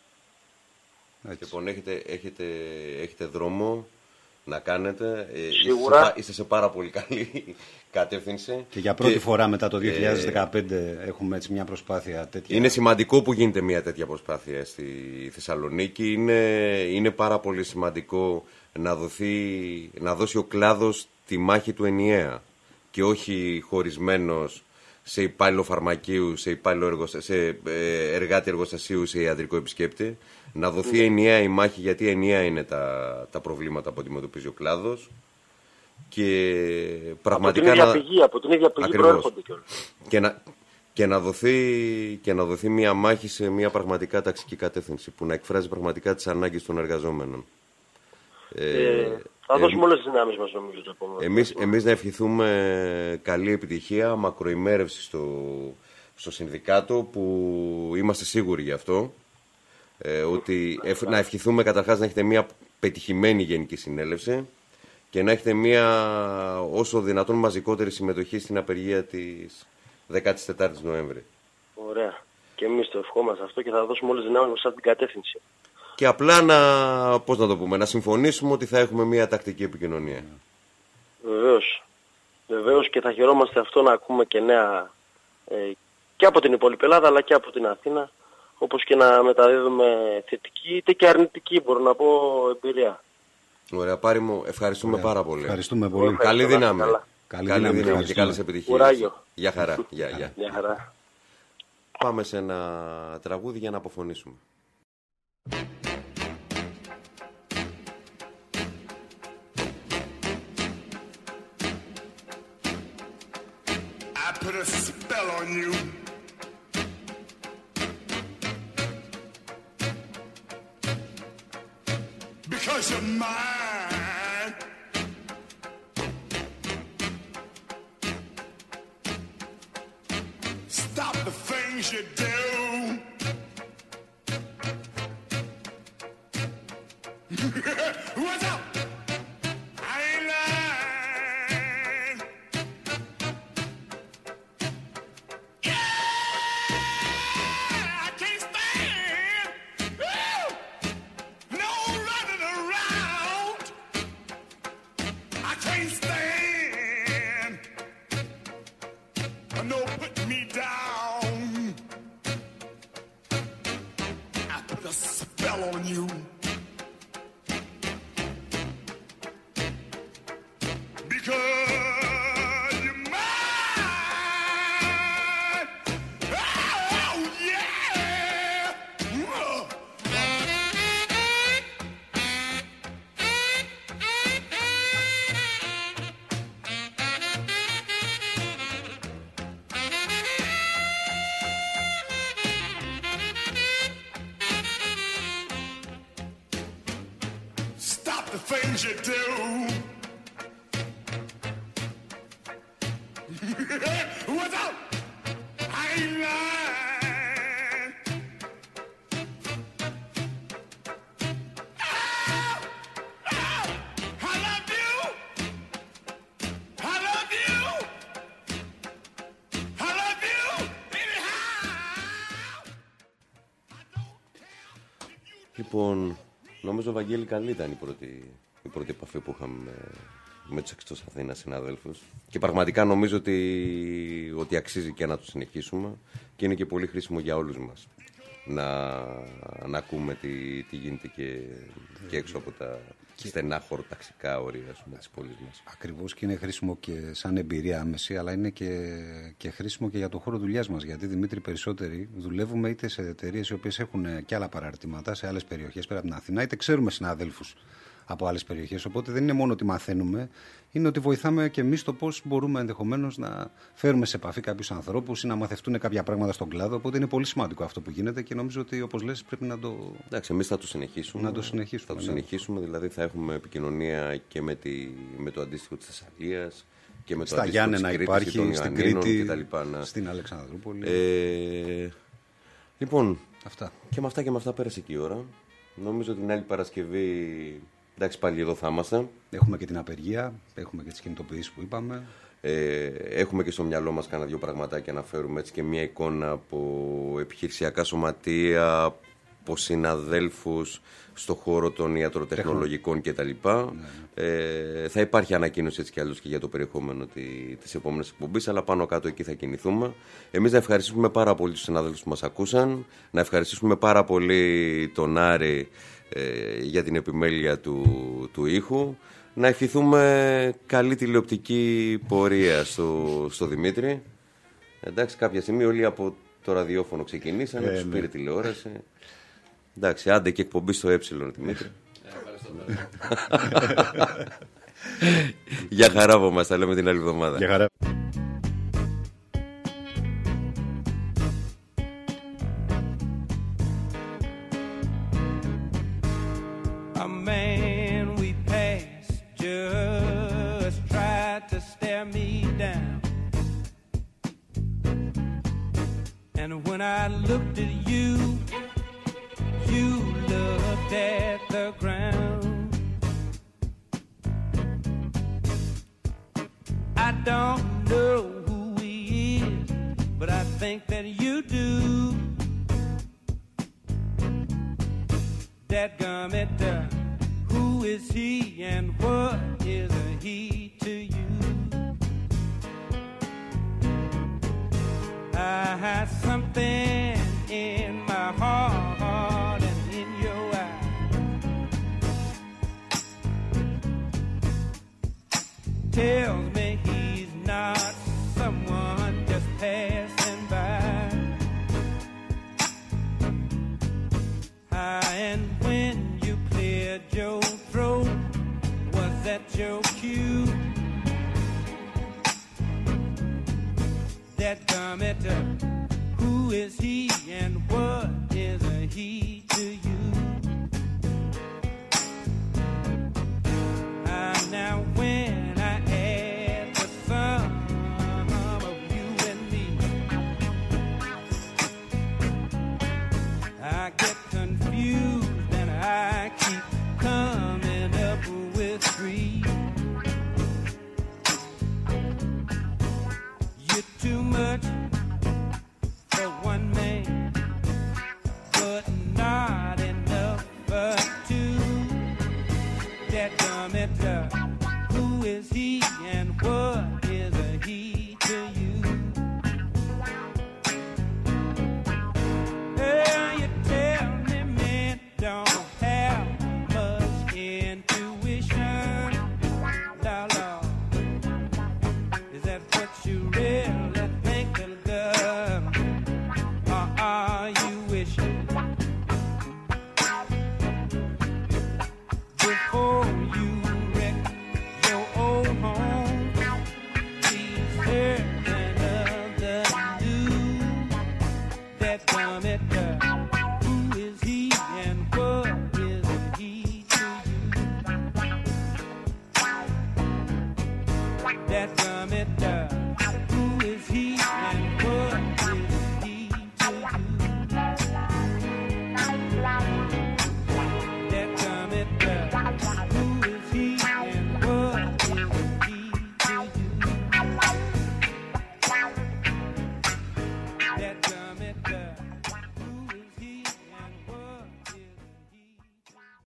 Λοιπόν, έχετε, έχετε, έχετε δρόμο να κάνετε. Σίγουρα. Είστε, είστε σε πάρα πολύ καλή κατεύθυνση. Και για πρώτη και, φορά μετά το δύο χιλιάδες δεκαπέντε ε, έχουμε έτσι μια προσπάθεια τέτοια. Είναι σημαντικό που γίνεται μια τέτοια προσπάθεια στη Θεσσαλονίκη. Είναι, είναι πάρα πολύ σημαντικό να, δοθεί, να δώσει ο κλάδος τη μάχη του ενιαία και όχι χωρισμένος σε υπάλληλο φαρμακείου, σε, υπάλληλο εργοστα... σε εργάτη εργοστασίου, σε ιατρικό επισκέπτη. Να δοθεί mm. ενιαία η μάχη, γιατί ενιαία είναι τα, τα προβλήματα που αντιμετωπίζει ο κλάδος. Και πραγματικά από την ίδια πηγή, από την ίδια πηγή προέρχονται κιόλας. Και να, και, να δοθεί, και να δοθεί μια μάχη σε μια πραγματικά ταξική κατεύθυνση που να εκφράζει πραγματικά τις ανάγκες των εργαζόμενων. Ε, ε, θα δώσουμε όλες τις δυνάμεις μας νομίζω το επόμενο. Εμείς, εμείς να ευχηθούμε καλή επιτυχία, μακροημέρευση στο, στο συνδικάτο που είμαστε σίγουροι γι' αυτό. Ε, ότι εφ, να ευχηθούμε καταρχάς να έχετε μια πετυχημένη γενική συνέλευση και να έχετε μια όσο δυνατόν μαζικότερη συμμετοχή στην απεργία της δεκάτης τέταρτης Νοέμβρη. Ωραία. Και εμείς το ευχόμαστε αυτό και θα δώσουμε όλες τις δυνάμεις μας σε αυτήν την κατεύθυνση. Και απλά να, πώς να το πούμε, να συμφωνήσουμε ότι θα έχουμε μια τακτική επικοινωνία. Βεβαίως. Βεβαίως και θα χαιρόμαστε αυτό να ακούμε και νέα ε, και από την υπόλοιπη Ελλάδα αλλά και από την Αθήνα, όπως και να μεταδίδουμε θετική είτε και αρνητική, μπορώ να πω, εμπειρία. Ωραία, Πάρη μου, ευχαριστούμε Ωραία. πάρα πολύ. Ευχαριστούμε πολύ. Καλή δύναμη. Καλή, Καλή δύναμη, δύναμη και καλές επιτυχίες. Κουράγιο. Γεια χαρά. Γεια, γεια. Γεια χαρά. Πάμε σε ένα τραγούδι για να αποφωνήσουμε. I put a spell on you. Because you're mine. Stop the things you do. What's up? I ain't lying. Yeah, I can't stand. Woo! No running around. I can't stand. No putting me down. I put a spell on you. things you do. Without, I ain't lying. Oh, oh, I love you. I love you. I love you. Anyhow. Λοιπόν, νομίζω, Βαγγέλη, καλή ήταν η πρώτη, η πρώτη επαφή που είχαμε με, με τους εκτός Αθήνας συναδέλφους. Και πραγματικά νομίζω ότι, ότι αξίζει και να το συνεχίσουμε και είναι και πολύ χρήσιμο για όλους μας να, να ακούμε τι, τι γίνεται και, και έξω από τα και... στενά χωροταξικά όρια, ας πούμε, της πόλης μας. Ακριβώς, και είναι χρήσιμο και σαν εμπειρία άμεση, αλλά είναι και, και χρήσιμο και για το χώρο δουλειάς μας. Γιατί, Δημήτρη, περισσότεροι δουλεύουμε είτε σε εταιρείες οι οποίες έχουν και άλλα παραρτήματα σε άλλες περιοχές πέρα από την Αθηνά, είτε ξέρουμε συναδέλφους από άλλες περιοχές. Οπότε δεν είναι μόνο ότι μαθαίνουμε, είναι ότι βοηθάμε και εμείς το πώς μπορούμε ενδεχομένως να φέρουμε σε επαφή κάποιους ανθρώπους ή να μαθευτούν κάποια πράγματα στον κλάδο. Οπότε είναι πολύ σημαντικό αυτό που γίνεται και νομίζω ότι, όπως λες, πρέπει να το. Εντάξει, εμείς θα το συνεχίσουμε. Να το συνεχίσουμε. Θα το ναι. συνεχίσουμε, δηλαδή θα έχουμε επικοινωνία και με, τη, με το αντίστοιχο της Θεσσαλίας και με το Στα αντίστοιχο Γιάννενα της Κρήτης, υπάρχει, των στην Ιωαννίνων Κρήτη, και τα λοιπά, να... στην Αλεξανδρούπολη. Ε, λοιπόν, αυτά. Και με αυτά και με αυτά πέρασε και η ώρα. Νομίζω την άλλη Παρασκευή. Εντάξει, πάλι εδώ θα είμαστε. Έχουμε και την απεργία, έχουμε και τις κινητοποιήσεις που είπαμε. Ε, έχουμε και στο μυαλό μας κάνα δύο πραγματάκια να φέρουμε έτσι και μια εικόνα από επιχειρησιακά σωματεία, από συναδέλφους στο χώρο των ιατροτεχνολογικών κτλ. Ναι, ναι. Ε, θα υπάρχει ανακοίνωση έτσι κι αλλιώς και για το περιεχόμενο της επόμενης εκπομπής, αλλά πάνω κάτω εκεί θα κινηθούμε. Εμείς να ευχαριστήσουμε πάρα πολύ τους συναδέλφους που μας ακούσαν, να ευχαριστήσουμε πάρα πολύ τον Άρη ε, για την επιμέλεια του, του ήχου. Να ευχηθούμε καλή τηλεοπτική πορεία στο, στο Δημήτρη. Εντάξει, κάποια στιγμή όλοι από το ραδιόφωνο ξεκινήσανε, ε, τους πήρε ναι. τηλεόραση. Εντάξει, άντε και εκπομπή στο ε, Δημήτρη. Για χαρά από μας, τα λέμε την άλλη εβδομάδα. Για χαρά. A man we passed just tried to stare me down. And when I looked at you, you looked at the ground. I don't know who he is, but I think that you do. Dadgummit, uh, who is he and what is he to you? I had something in my heart and in your eyes tells me he's not someone just passing by. Ah, and when you cleared your throat, was that your cue? That gummit, who is he